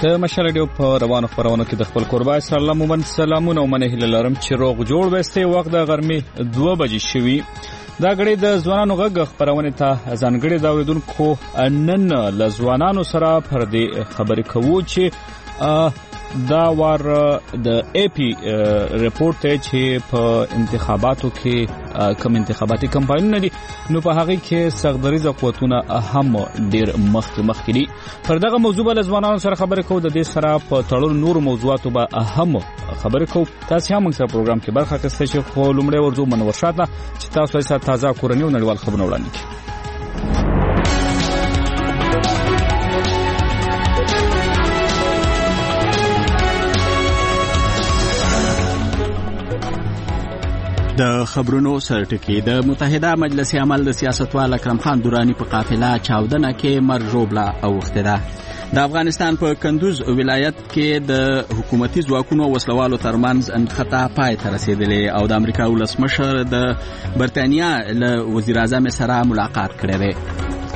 د مشر رادیو په روانو خبرونو کې د خپل قربای سلام ومن سلامونه ومنه لرم چې روغ جوړ وسته وخت د غرمې 2 بجې شوي دا غړي د ځوانانو غږ خبرونه ته ځانګړي دا ویدونکو نن ل ځوانانو سره پر دې خبرې کوو چې دا وار د اي پی ریپورت ته چې په انتخاباتو کې کوم انتخاباتي کمپاینونه دي نو په هغه کې سغدریزه قوتونه هم ډیر مخکې دي پر دغه موضوع بل ځوانانو سره خبرې کوو د دې سره په تړلو نور موضوعاتو به هم خبرې کوو تاسو هم سره پروګرام کې برخه اخیستئ چې خو لومړی ورځو منور شاته چې تاسو یې تازه کورنۍ او نړیوال خبرونه وړاندې کړئ د خبرونو سرټکی د متحده مجلس عمل د سیاستوال اکرم خان دورانی په قافله چاودنه کې مرجوبلا اوخته ده د افغانستان په کندوز ولایت کې د حکومتي ځواکونو وسلوالو ترمنځ انخطا پای ته رسیدلې او د امریکا ولسمشر د برتانیا له وزیر اعظم سره ملاقات کړی دی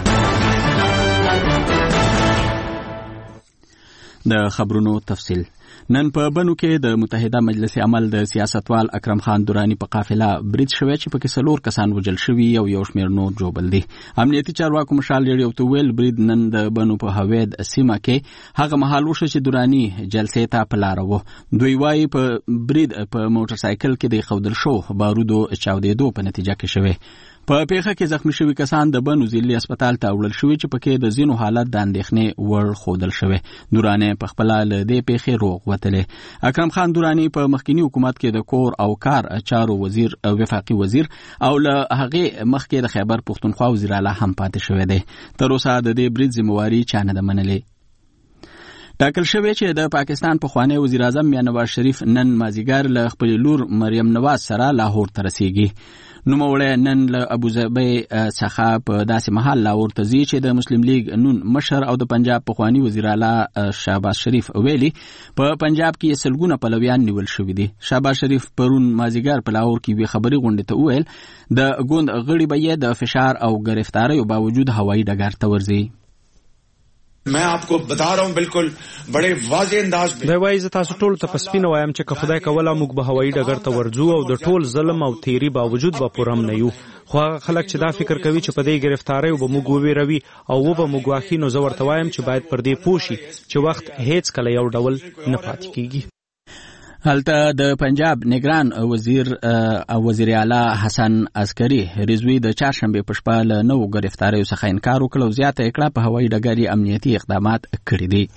د خبرونو تفصیل نن په بنو کې د متحده مجلس عمل د سیاستوال اکرم خان دورانی په قافله برید شوی چې په کې څلور کسان وژل شوي او یو شمېر نور جوړل دي امنیتي چارواکو مشال ریډیو ته ویل برید نن د بنو په هوید سیمه کې هغه مهال وشو چې دورانی جلسې ته په لار وو دوی وايي په برید په موټر سایکل کې د خودل شو بارودو چاودېدو په نتیجه کې شوی په پیښه کې زخمی شوي کسان د بنو ضلعي هسپتال ته وړل شوي چې پکې د زینو حالت د اندېښنې وړ ښودل شوی دوراني په خپل له دې پیښې روغ وتلې اکرم خان دورانی په مخکنی حکومت کې د کور او کار چارو وزیر او وفاقي وزیر او له هغه مخکې د خیبر پختونخوا وزیر اعلی هم پاتې شوی دی تر اوسه د دې برید ذمہواری چا نه ده منلې ټاکل شوی چې د پاکستان پخوانی وزیر اعظم میاں نواز شریف نن مازیګر له خپل لور مریم نواز سره لاهور ته رسیږي نوموړی نن له ابوظبي څخه په داسې محل لاهور ته ځي چې د مسلم لیگ نون مشر او د پنجاب پخوانی وزیر اعلی شهباز شریف ویلي په پنجاب کې سلګونه پلویان نیول شوي دي شهباز شریف پرون مازیګر په لاهور کې وی خبري غونډه ته ویل د ګوند غړي به یې د فشار او گرفتاریو باوجود هوایي ډګر ته ورځي मैं आपको बता रहा हूं बिल्कुल बड़े वाज़ेह अंदाज में دا وایي زه تاسو ټول ته پسپینه وایم چې خدای کوله موږ به هوایي ډګر ته ورځو او د ټول ظلم او تیری باوجود به پرم نه یو خو هغه خلک چې دا فکر کوي چې په دې گرفتاری او به موږ وویروي او به موږ واخی نو زه ورته وایم چې باید پر دې پوښي چې وخت هیڅ کله یو ډول نه پاتې کیږي هلته د پنجاب نگران وزیر او وزیر اعلی حسن عسکری رضوی د چهارشنبه په شپه له نو گرفتاریو څخه انکار وکړ او زیاته کړه په هوایي ډګر امنیتي اقدامات کړی دي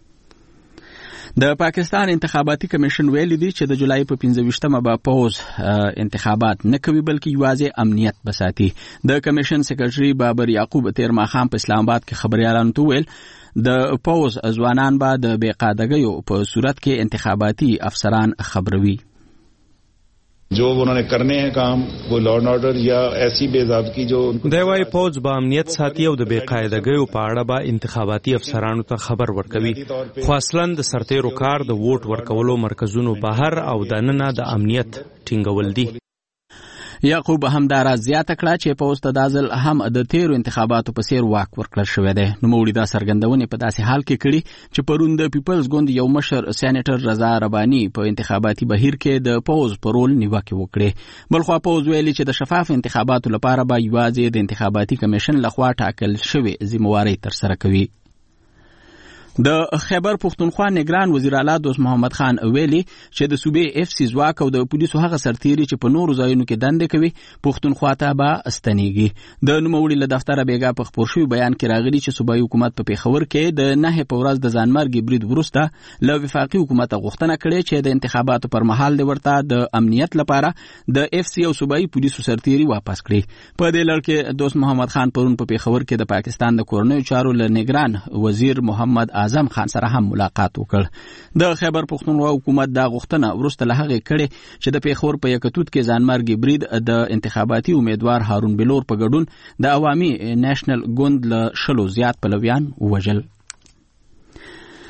د پاکستان انتخاباتي کمیشن ویلي دی چې د جولای په 15مه به پوز انتخابات نه کوي بلکې یوازې امنیت بساتي د کمیشن سیکریټري بابر یعقوب تیر ماخام په اسلام آباد کې خبريالانو ته ویل د پوز ځوانان به د بېقاعدګیو په صورت کې انتخاباتي افسران خبروي जो उन्होंने करने हैं काम कोई लॉ एंड ऑर्डर या ऐसी बेज़ाबगी जो دی وايي پوز به امنیت ساتي او د بېقاعدګیو په اړه به انتخاباتي افسرانو ته خبر ورکوي خو اصلا د سرتیرو کار د ووټ ورکولو مرکزونو بهر او دننه د امنیت ټینګول دي یعقوب همدارا زیاته کړه چې په استادازل هم د تیرو انتخاباتو په سیر واک ورکړل شوی دی نو موړي دا سرګندونه په داسې حال کې کړي چې پرون د پیپلز ګوند یو مشر سېنیټر رضا ربانی په انتخاباتي بهیر کې د پوز پرول نیوکه وکړي بلخو پوز ویلي چې د شفاف انتخاباتو لپاره به یوازې د انتخاباتي کمیشن لخوا ټاکل شوی ذمہواری تر سره کوي د خیبر پختونخوا نگران وزیر اعلی دوست محمد خان ویلي چې د صوبې اف سی ځواک او د پولیسو هغه سرتیري چې په نورو ځایونو کې دندې کوي پختونخوا ته به استنیږي د نوموړي له دفتر بیګا په خبر شوی بیان کې راغلي چې صوبایي حکومت په پیښور کې د نه په ورځ د ځانمرګ برید وروسته له وفاقي حکومت غوښتنه کړې چې د انتخاباتو پر مهال د ورته د امنیت لپاره د اف سی او صوبایي پولیسو سرتیري واپس کړي په دې لړ کې دوست محمد خان پرون په پیښور کې د پاکستان د کورنیو چارو له نگران وزیر محمد اعظم خان سره هم ملاقات وکړ د خیبر پختونخوا حکومت دا غوښتنه ورسته له هغه کړي چې د پیښور په یکتوت کې ځانمرګ برید د انتخاباتي امیدوار هارون بلور په ګډون د عوامي نېشنل ګوند له 10 زیات پلویان وژل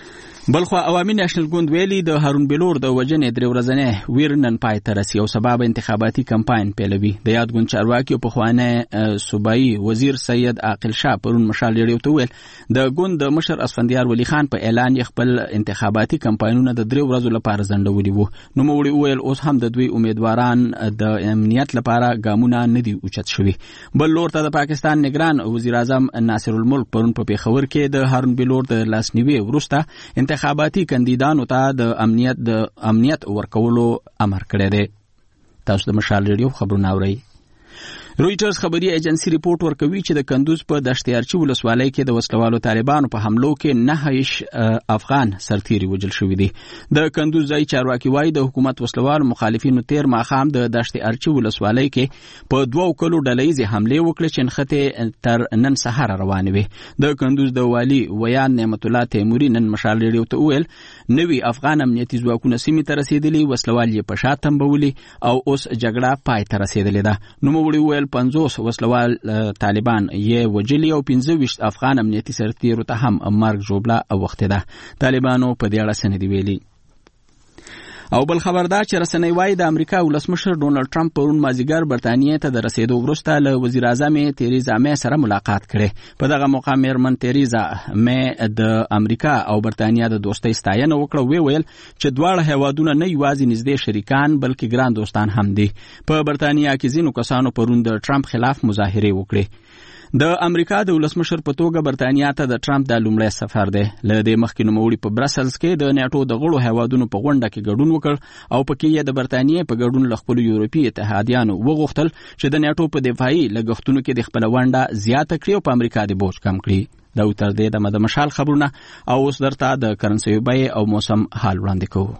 بلخو عوامي نېشنل ګوند ویلي د هارون بلور د وجنې 3 ورځې ویر نن پای ته رسي او سبب انتخاباتي کمپاین پیلوي. د یاد ګوند چارواکي په خوانه صوبایي وزیر سید عاقل شاه پرون مشال ریډیو ته ویل د ګوند د مشر اسفندیار ولی خان په اعلان خپل انتخاباتي کمپاینونه د 3 ورځې لپاره ځنډولي وو. نو موړي ویل اوس هم د دوی امیدواران د امنیت لپاره ګامونه نه دي اوچت شوي. بل لور ته د پاکستان نگران وزیر اعظم ناصر الملک پرون په پیښور کې د هارون بلور د لاسنیوي وروسته انتخاباتي کاندیدانو ته د امنیت ورکولو امر کړی دی. تاسو د مشال ریډیو خبرونه اورئ. رویټرز خبري ایجنسی ریپورت ورکوي چې د کندوز په دشتیارچی ولسوالۍ کې د وسلوالو طالبانو په حملو کې 9 افغان سرتیري وژل شوي دي. د کندوز ځای چارواکي وایي د حکومت وسلوالو مخالفینو تیر ماښام د دشتیارچی ولسوالۍ کې په 2 کلو ډلهیزې حملې وکړې چې نښتې تر نن سهار روانې وې. د کندوز د والي ویان نعمت الله تیموري نن مشال ریډیو ته وویل نوي افغان امنیتي ځواکونه سیمې ته رسېدلي، وسلوال یې په شا تمبولي او اوس جګړه پای ته رسېدلې ده. نوموړي وویل 50 وسلوال طالبان یې وجلي او 25 افغان امنیتي سرتیرو ته هم مرګ ژوبله اوښتې ده. طالبانو په دې اړه څه نه دي ویلي. او بل خبردار چې رسنۍ وایي د امریکا ولسمشر ډونالد ټرمپ پرون مازیګر برتانیې ته د رسیدو وروسته له وزیر اعظم تریزا مې سره ملاقات کړي. په دغه موقع میرمن تریزا مې د امریکا او برتانیا د دوستۍ ستاینه وکړه. ویل چې دواړه هیوادونه نه یوازې نږدې شریکان بلکې ګران دوستان هم دي. په برتانیا کې ځینو کسانو پرون د ټرمپ خلاف مظاهرې وکړې. د امریکا د ولسمشر په توګه برتانیا ته د ټرمپ د لومړی سفر دی. له دې مخکې نوموړي په برسلز کې د نیټو د غړو هیوادونو په غونډه کې ګډون وکړ او پکې یې د برتانیې په ګډون له خپلو یورپي اتحادیانو وغوښتل چې د نیټو په دفاعي لګښتونو کې د خپله ونډه زیاته کړي او په امریکا د بوج کم کړي. دا تر دې د مشال خبرونه او اوس درته د کرنسۍ بیې او موسم حال وړاندې کوو.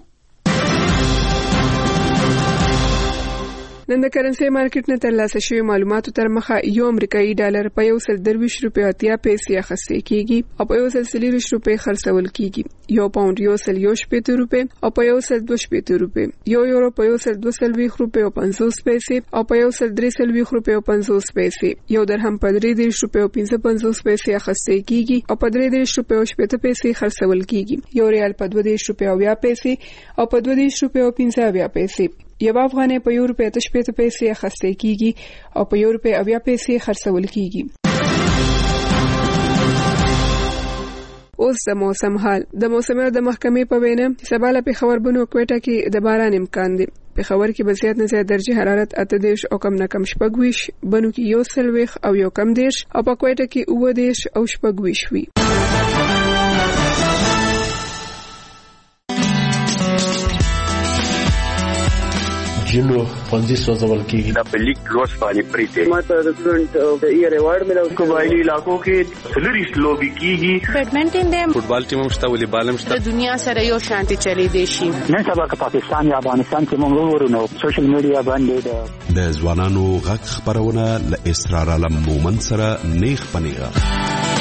نن د کرنسۍ مارکیټ نه ترلاسه شوی معلوماتو تر مخه یو امریکایي ډالر په 123 روپۍ 80 پیسې اخیستل کیږي او په 140 روپۍ خرڅول کیږي. یو پاوند 180 روپۍ او په 120 روپۍ. یو یورو په 120 روپۍ او 50 پیسې او په 130 روپۍ او 50 پیسې. یو درهم په 30 روپۍ او 55 پیسې اخیستل کیږي او په 30 روپۍ او 70 پیسې خرڅول کیږي. یو ریال په 20 روپۍ او 20 پیسې او په 20 روپۍ او 50 پیسې. یو افغانۍ په 1 روپۍ 80 پیسې اخیستل کیږي او په 1 روپۍ 80 پیسې خرڅول کیږي. اوس د موسم حال. د موسم د محکمې په وینا سبا له پېښور بنو کوټه کې د باران امکان دی. پېښور کې به زیات نه زیات درجه حرارت 28 او کم نه کم 26، بنو کې 40 او یو کم 10 او په کوټه کې 19 او 26 وي. جنو پنځه سوځول کیږي د بلیک روز باندې پریته ماته د سټوډنټ ایئر ایوارډ ملو قبایلی علاقو کې سلریس لوبي کیږي. بیډمنټن د فوټبال ټیم مشته ولې بالم شته. د دنیا سره یو شانتي چلی دی شي. نن سبا که پاکستان یا افغانستان کې موږ ورونو سوشل میډیا باندې د ځوانانو غږ خبرونه ل اسرار علم مومن سره نیخ پنیغه.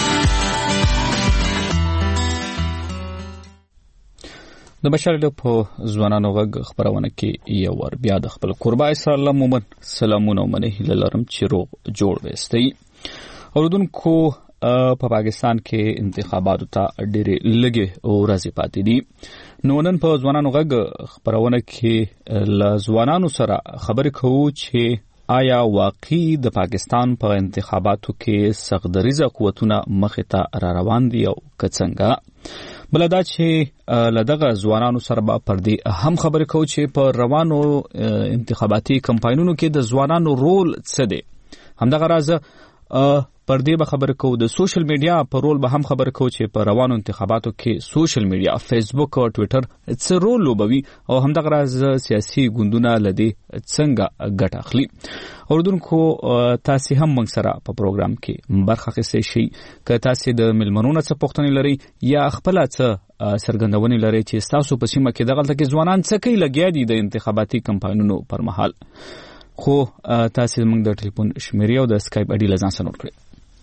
د بشر په ځوانانو غږ خبرونه کې یو ور بیا د خپل قربا اسرار الله مومن سلامونه ومنه لرم چې روغ جوړ وستي. اوردونکو په پاکستان کې انتخاباتو ته ډېرې لږې ورځې پاتې دي. نو نن په ځوانانو غږ خبرونه کې له ځوانانو سره خبرې کوو چې آیا واقعي د پاکستان په انتخاباتو کې سغدریزه قوتونه مخې ته را روان دي او که څنګه. بلدا چې لدغه ځوانانو سره به پر دې هم خبرې کوو چې په روانو انتخاباتي کمپاینونو کې د ځوانانو رول څه دی. همدغه راز پر دې به خبرې کوو د سوشل میډیا په رول به هم خبرې کوو چې په روانو انتخاباتو کې سوشل میډیا فیسبوک او ټویټر څه رول لوبوي او همدغه راز سیاسي ګوندونه لدی څنګه ګټه اخلي. اوردونکو تاسو هم موږ سره په پروګرام کې برخه اخیستئ شئ. که تاسو د ملمنونو څخه پوښتنې لرئ یا خپل څه سرګندونې لرئ چې تاسو په سیمه کې دغه کې ځوانان څه کوي لګیا دي د انتخاباتي کمپاینونو پر مهال، خو تاسو موږ د ټلیفون شمیرې او د اسکایپ اډي لزان سره نوٹ کړئ.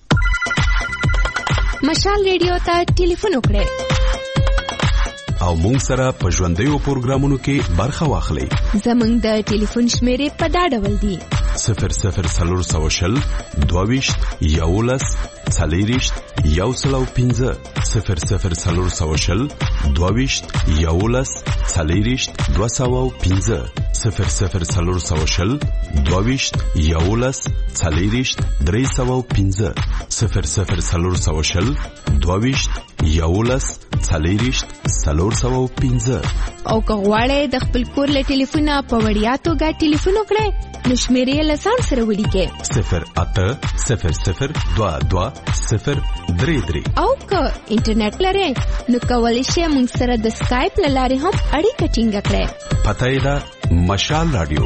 مشال ریډیو ته ټلیفون وکړئ او موږ سره په ژوندیو پروګرامونو کې برخه واخلئ. زموږ د ټلیفون شمیرې په دا ډول دي: 0040 22 11 40 105 0040 22 11 40 205 0040 22 11 40 305 0040 22 11 40 305 او که غواړئ د خپل کور له ټلیفونه په وړیا توګه ټلیفون وکړئ نو شمیرې له ځان سره ولیکئ 080022 او که انټرنیټ لرئ نو کولی شئ موږ سره د سکایپ له لارې هم اړیکه ټینګه کړئ. پته یې ده مشال رادیو.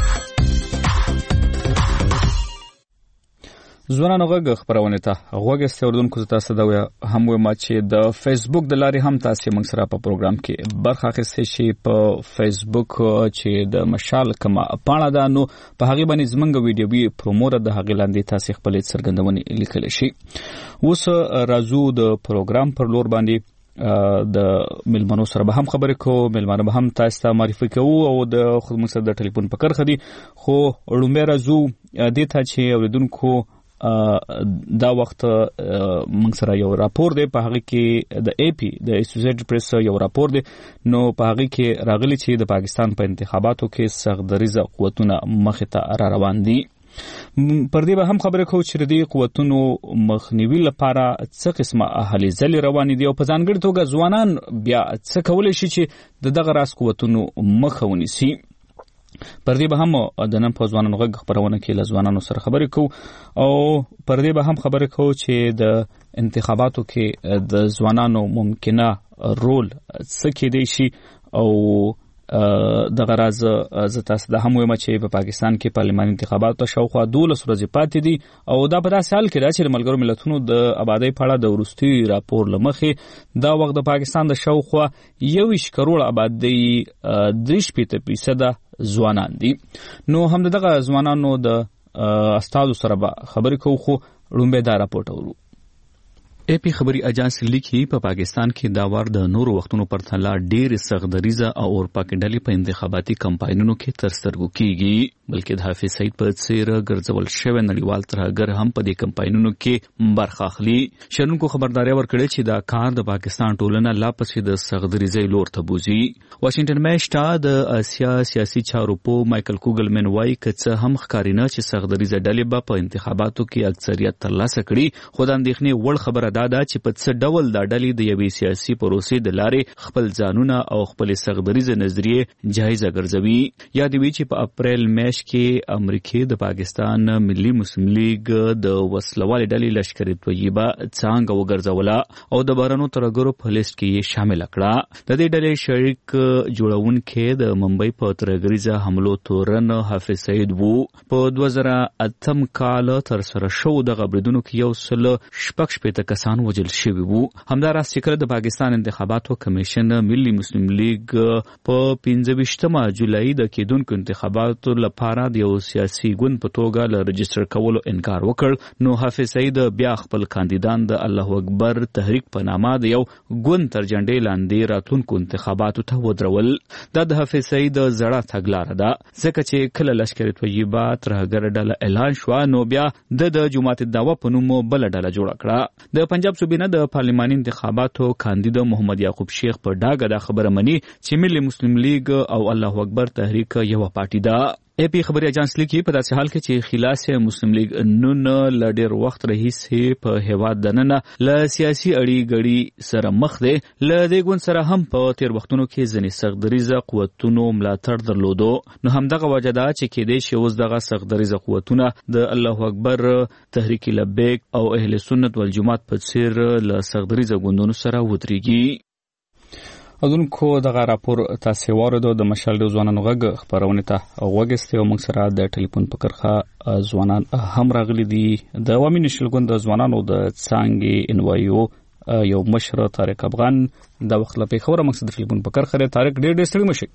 ځوانانو غږ خبرونه ته غوږ استوردونکو تاسو دا هم ما چې د فیسبوک د لارې هم تاسو موږ سره په پروګرام کې برخه اخیستئ شي. په فیسبوک چې د مشال کما پاڼه ده نو په هغه باندې زمونږ ویډیوي پرومو د هغه لاندې تاسو خپل څرګندونې لیکل شي. اوس راځو د پروګرام پر لور باندې د ملمنو سره به هم خبرې کوو، ملمنو به هم تاسو ته معرفي کوو او د خدمت سره د ټلیفون په کرخه دي. خو لومبه راځو د ته چې اوریدونکو دا وخت موږ سره یو راپور دی په هغه کې د اي پی د اسوسییټډ پریس یو راپور دی نو په هغه کې راغلی چې د پاکستان په انتخاباتو کې سختدریزه قوتونه مخ ته را روان دي. پر دې به هم خبرې کوو چې د قوتونو مخنیوي لپاره څه قسمه هلې ځلې روانې دي او په ځانګړې توګه ځوانان بیا څه کولی شي چې دغه راز قوتونو مخه ونیسي. پر دې به هم د نن په ځوانانو غږ خبرونه کې له ځوانانو سره خبرې کوو او پر دې به هم خبرې کوو چې د انتخاباتو کې د ځوانانو ممکنه رول څه کېدای شي او د غراز ز تاسو د هم ویمه چې په پاکستان کې پارلماني انتخابات شاوخوا 12 ورځې پاتې دي او دا په داسې حال کې دا چې ملګرو ملتونو د آبادی په اړه د وروستي راپور لمخې دا وخت د پاکستان د شاوخوا 21 کروڑ آبادی 3% ځوانان دي. نو هم دغه ځوانانو د استادو سره خبرې کوو خو لومبه دا راپورټ ورو. اے پی خبری اجانس لیکي په پاکستان کې دا وار د نورو وختونو پرتله ډېر سختدریزه او اورپا کې ډلې په انتخاباتي کمپاینونو کې تر سترګو کیږي بلکې د حافظ سعید په څیر ګرځول شوی نړیوال ترهګر هم په دې کمپاینونو کې برخه اخلي. شنونکو خبرداري ورکړي چې دا کار د پاکستان ټولنه لا پسې د سختدریزه لور ته بوزي. واشنگټن میشته د اسیا سیاسي چارو په مایکل کوګلمن وایي چې هم ښکارینه چې سختدریزه ډلې په انتخاباتو کې اکثریت ترلاسه کړي خو د اندېښنې وړ خبره دا چې په څه ډول دا ډلې د یوې سیاسي پروسې د لارې خپل ځانونه او خپل سختدریزه نظریه جایزه ګرځوي. یاد وی چې په اپریل میاشت کې امریکای د پاکستان ملي مسلم لیگ د وسلوال ډلې لشکري طیبه څنګه وګرځوله او د بارانو ترګرو په لیست کې یې شامل کړه. د دې ډلې شریک جوړونکي د ممبئی په ترګریزه حملو تورن حافظ سعید وو. په 2008 کال تر سره شو د غبردونو کې یو سل شپږ کسان وجل شوی وو. همداراز چې د پاکستان انتخاباتو کمیشن ملي مسلم لیگ په 15 جولای د کېدونکو انتخاباتو لپاره د یو سیاسي ګوند په توګه له رجستر کولو انکار وکړ نو حافظ سعید بیا خپل کاندیدان د الله اکبر تحریک په نامه د یو ګوند تر جنډې لاندې راتلونکو انتخاباتو ته ودرول. دا د حافظ سعید زړه تګلاره ده ځکه چې کله لشکري طیبه ترهګر ډله اعلان شو نو بیا د جماعت دعوا په نوم بل ډله جوړ کړه. د پنجاب صوبې نه د پارلماني انتخاباتو کاندید محمد یعقوب شیخ په ډاګه دا خبره مني چې ملي مسلم لیگ او الله اکبر تحریک یو پارټي ده. اے پی خبري اجانس لیکي په داسې حال کې چې خلاص مسلم لیگ نن لډیر وخت رئیسه په هواد دننه ل سیاسي اړي غړي سره مخ دی. ل دې ګوند سره هم په تیر وختونو کې ځنې سختدریزه قوتونو ملاتړ درلودو نو همدغه وجدا چې کې دې شوز دغه سختدریزه قوتونه د الله اکبر تحریک لبیک او اهل سنت والجماعت په څیر ل سختدریزه ګوندونو سره ودرېږي. اذنکو دغه راپور تاسو واردو د مشال د ځوانانو غږ خبرونه ته وګستې او موږ سره د ټلیفون په کرخه ځوانان هم راغلي دي. د عوامي نشل ګوند د ځوانانو د څنګه انوایو یو مشر طارق افغان د وخت لپاره خبره موږ سره ټلیفون په کرخه طارق ډېر ستړي مشي.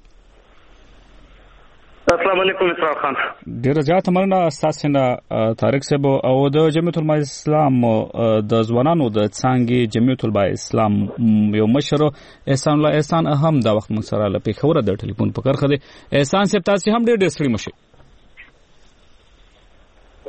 السلام علیکم اسراء خان. ډیر زیات مننه تاسو نه طارق صاحب او د جمعیت العلماء اسلام د ځوانانو د څنګه جمعیت العلماء اسلام یو مشر احسان الله احسان هم دا وخت موږ سره لپاره خبره د ټلیفون په کرخه دي. احسان صاحب تاسو هم ډیر ستړي مشي.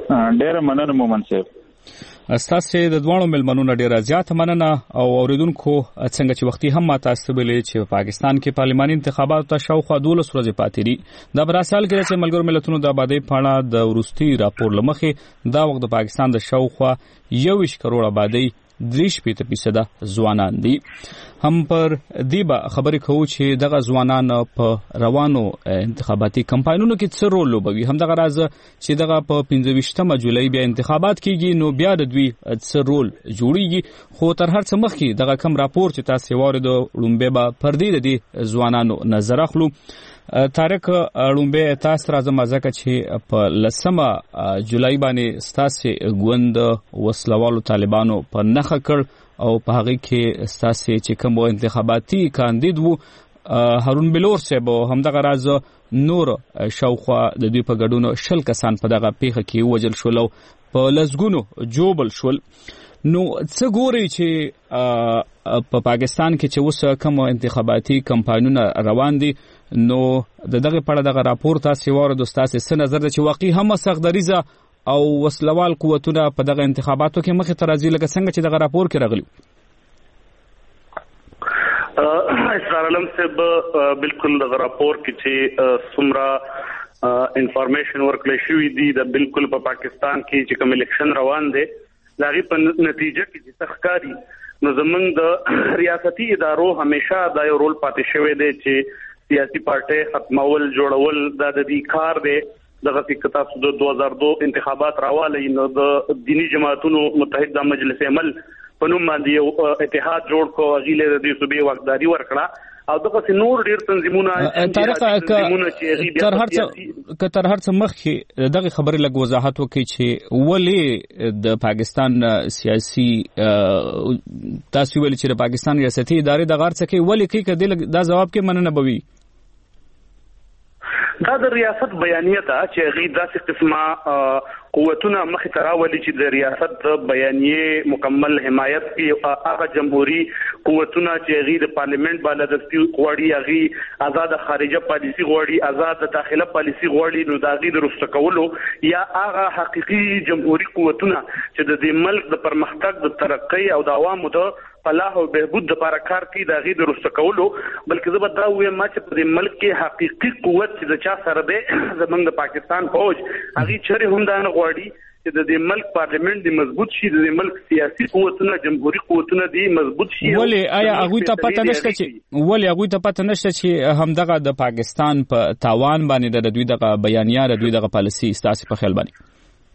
ډېر مننه مومن صاحب. استاسو د دوانو ملمنونو ډیره زیاته مننه او اوریدونکو څنګه چې وختي هم تاسو ویلې چې پاکستان کې پارلماني انتخابات ته شاوخوا 12 ورځې پاتې دي. د براسال کې چې ملګرو ملتونو د آبادی په اړه د ورستي راپور لمخې دا وخت د پاکستان د شاوخوا 21 کروڑ آبادی 3% ځوانان دي. هم پر دیبا خبرې کوو چې دغه ځوانان په روانو انتخاباتي کمپاینونو کې څه رول لوبوي. هم دغه راز چې دغه په 25 جولای بیا انتخابات کیږي نو بیا د دوی څه رول جوړیږي. خو تر هر څه مخکې دغه کم راپور چې تاسو واردو لومبه به پردي د دې ځوانانو نظر اخلو. طارق لومبه تاسو راځم ځکه چې په 10 جولای باندې ستاسو ګوند وسلوالو طالبانو په نخښه کړ او په هغه کې ستاسو چې کوم انتخاباتي کاندید وو هارون بلور صاحب هم دغه راز نور شاوخوا د دوی په ګډون 10 کسان په دغه پیښه کې وژل شول او په لزګونو جوبل شول. نو څه ګوري چې په پاکستان کې چې اوس کوم انتخاباتي کمپاینونه روان دي نو دغه په اړه دغه راپور تاسو ورته تاسو څه نظر ده چې واقعي هم سخدریزه او وسلوال قوتونه په دغه انتخاباتو کې مخې ته راځي لکه څنګه چې دغه راپور کې راغلی؟ اسرار علم صاحب بالکل دغه راپور کې چې څومره انفارمیشن ورکړل شوې دي د بالکل په پاکستان کې چې کوم الیکشن روان دي لاغي په نتیجه کې چې تخکاری نو زمونږ د ریاستي ادارو همیشه دا یو رول پاتې شوی دی چې سیاسي پارټي ختمول جوړول د دې کار دی. دغه فکر تاسو د 2002 انتخابات راواله نو د دینی جماعتونو متحده مجلس عمل په نوم باندې یو اتحاد جوړ کو غیله د دې صوبې واکداري ورکړه او دغه نور ډیر تنظیمونه تر هر څه مخکې دغه خبرې لږ وضاحت وکړي چې ولې د پاکستان سیاسي تاسو ویل چې د پاکستان ریاستي ادارې د غار څخه ولې کې کده دا جواب کې مننه بوي. دا د ریاست بیانیه ده چې غي داسې قسمه قوتونه مخ ته راولي چې د ریاست بیانیه مکمل حمایت کوي. هغه جمهوریت قوتونه چې غي د پارلیمنت بالادستی غوړي غي آزاد خارجه پالیسی غوړي آزاد داخله پالیسی غوړي نو دا غي د رستقولو یا هغه حقيقي جمهوریت قوتونه چې د دې ملک د پرمختګ د ترقۍ او د عوامو د فلاح او بهبود لپاره کار کوي دا غي د رستقولو بلکې زه به دا وایم چې په دې ملک کې حقيقي قوت چې د چا سره ده زمونږ د پاکستان فوج هغه چره هم دا نه غوړي چې د دې ملک پارلیمنت دی مضبوط شي د دې ملک سیاسي قوتونه جمهوریت قوتونه دی مضبوط شي. ولی آیا هغه ته پته نشته چې همدغه د پاکستان په تاوان باندې د دوی دغه بیانیه د دوی دغه پالیسی ستاسو په خیال باندې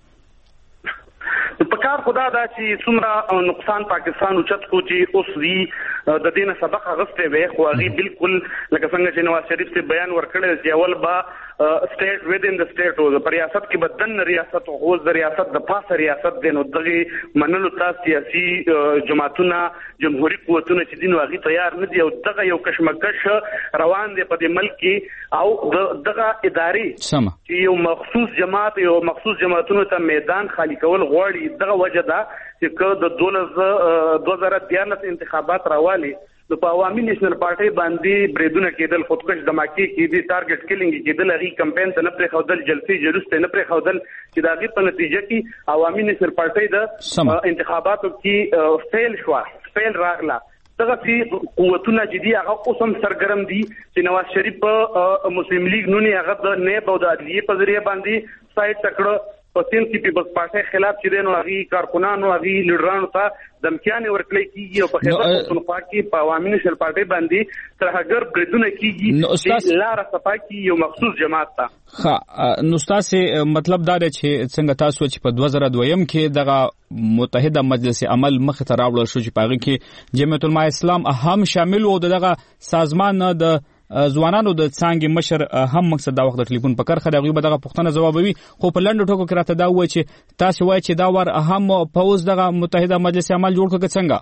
په کار خدا دا چې څومره نقصان پاکستان اوچت کو چې اوس دی د دینه سبق غوښته وي خو هغه بالکل لکه څنګه چې نواز شریف ته بیان ورکړل چې اول با سټیټ ودین د سټیټ او د ریاست کې بدن ریاست او د ریاست د پاسه ریاست دینو دغه منلو تاسو سیاسي جماعتونه جمهوریت قوتونه چې دین واغی تیار نه دي او دغه یو کشمکش روان دی په دې ملک کې او دغه ادارې چې یو مخصوص جماعت یو مخصوص جماعتونو ته میدان خالی کول غواړي دغه وجه ده چې د 2013 انتخابات راوالي د عوامي نېشنل پارټي باندې بریدونه کېدل خودکش دماکي کېدي ټارګټ کیلینګ کېدل هغه کمپاین ته نه پرې خودل جلسې جلوس ته نه پرې خودل چې دا غي په نتیجه کې عوامي نېشنل پارټي د انتخاباتو کې فیل راغله دغه چې قوتونه جدي هغه اوسم سرګرم دي چې نواز شریف په مسلم لیگ نونی هغه د نیب او د عدلیه په ذریعہ باندې سایت تکړه پسین کی پیپلز پارټي خلاف چې دینو هغه کارکونانو هغه لیډرانو ته دمکیانې ورکړي کیږي او په خبره پښتونخوا کې په عوامي نېشنل پارټي باندې ترهګر بریدونه کیږي چې لار صفاکي یو مخصوص جماعت ته نو تاسو مطلب دا دی چې څنګه تاسو چې په 2002 کې دغه متحده مجلس عمل مخ ته راوړل شو چې پاره کې جمعیت العلماء اسلام هم شامل وو دغه سازمان د ځوانانو د څنګه مشر هم مقصد دا وخت د ټلیفون په کرخه دغه به دغه پښتنه جوابوي خو په لنډو ټکو کې راته دا وایي چې تاسو وایي چې دا ور هم پوز دغه متحده مجلس عمل جوړ کړه څنګه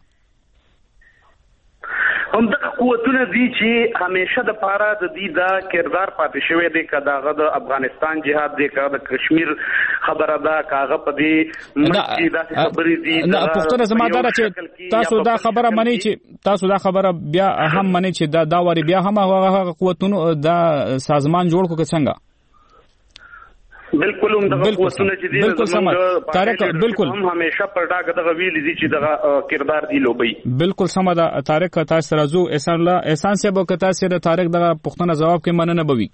هم دغه قوتونه دي چې همیشه د پاره د دې دا کردار پاتې شوی دی کداغه د افغانستان جهاد دی کاغه د کشمیر خبره ده کاغه په دې ملي داسې خبرې دي نه پښتنه زمادار چې تاسو دا خبره منئ چې تاسو دا خبره بیا هم منئ چې دا وری بیا هم هغه قوتونو دا سازمان جوړ کړه څنګه بالکل هم دغه قوتونه چې دي بالکل سم طارق بالکل هم همیشه پر ډاګه دغه ویل دي چې دغه کردار دی لوبي بالکل سم دا طارق تاسو راځو احسان صاحب که تاسو د طارق دغه پوښتنه جواب کې مننه بوي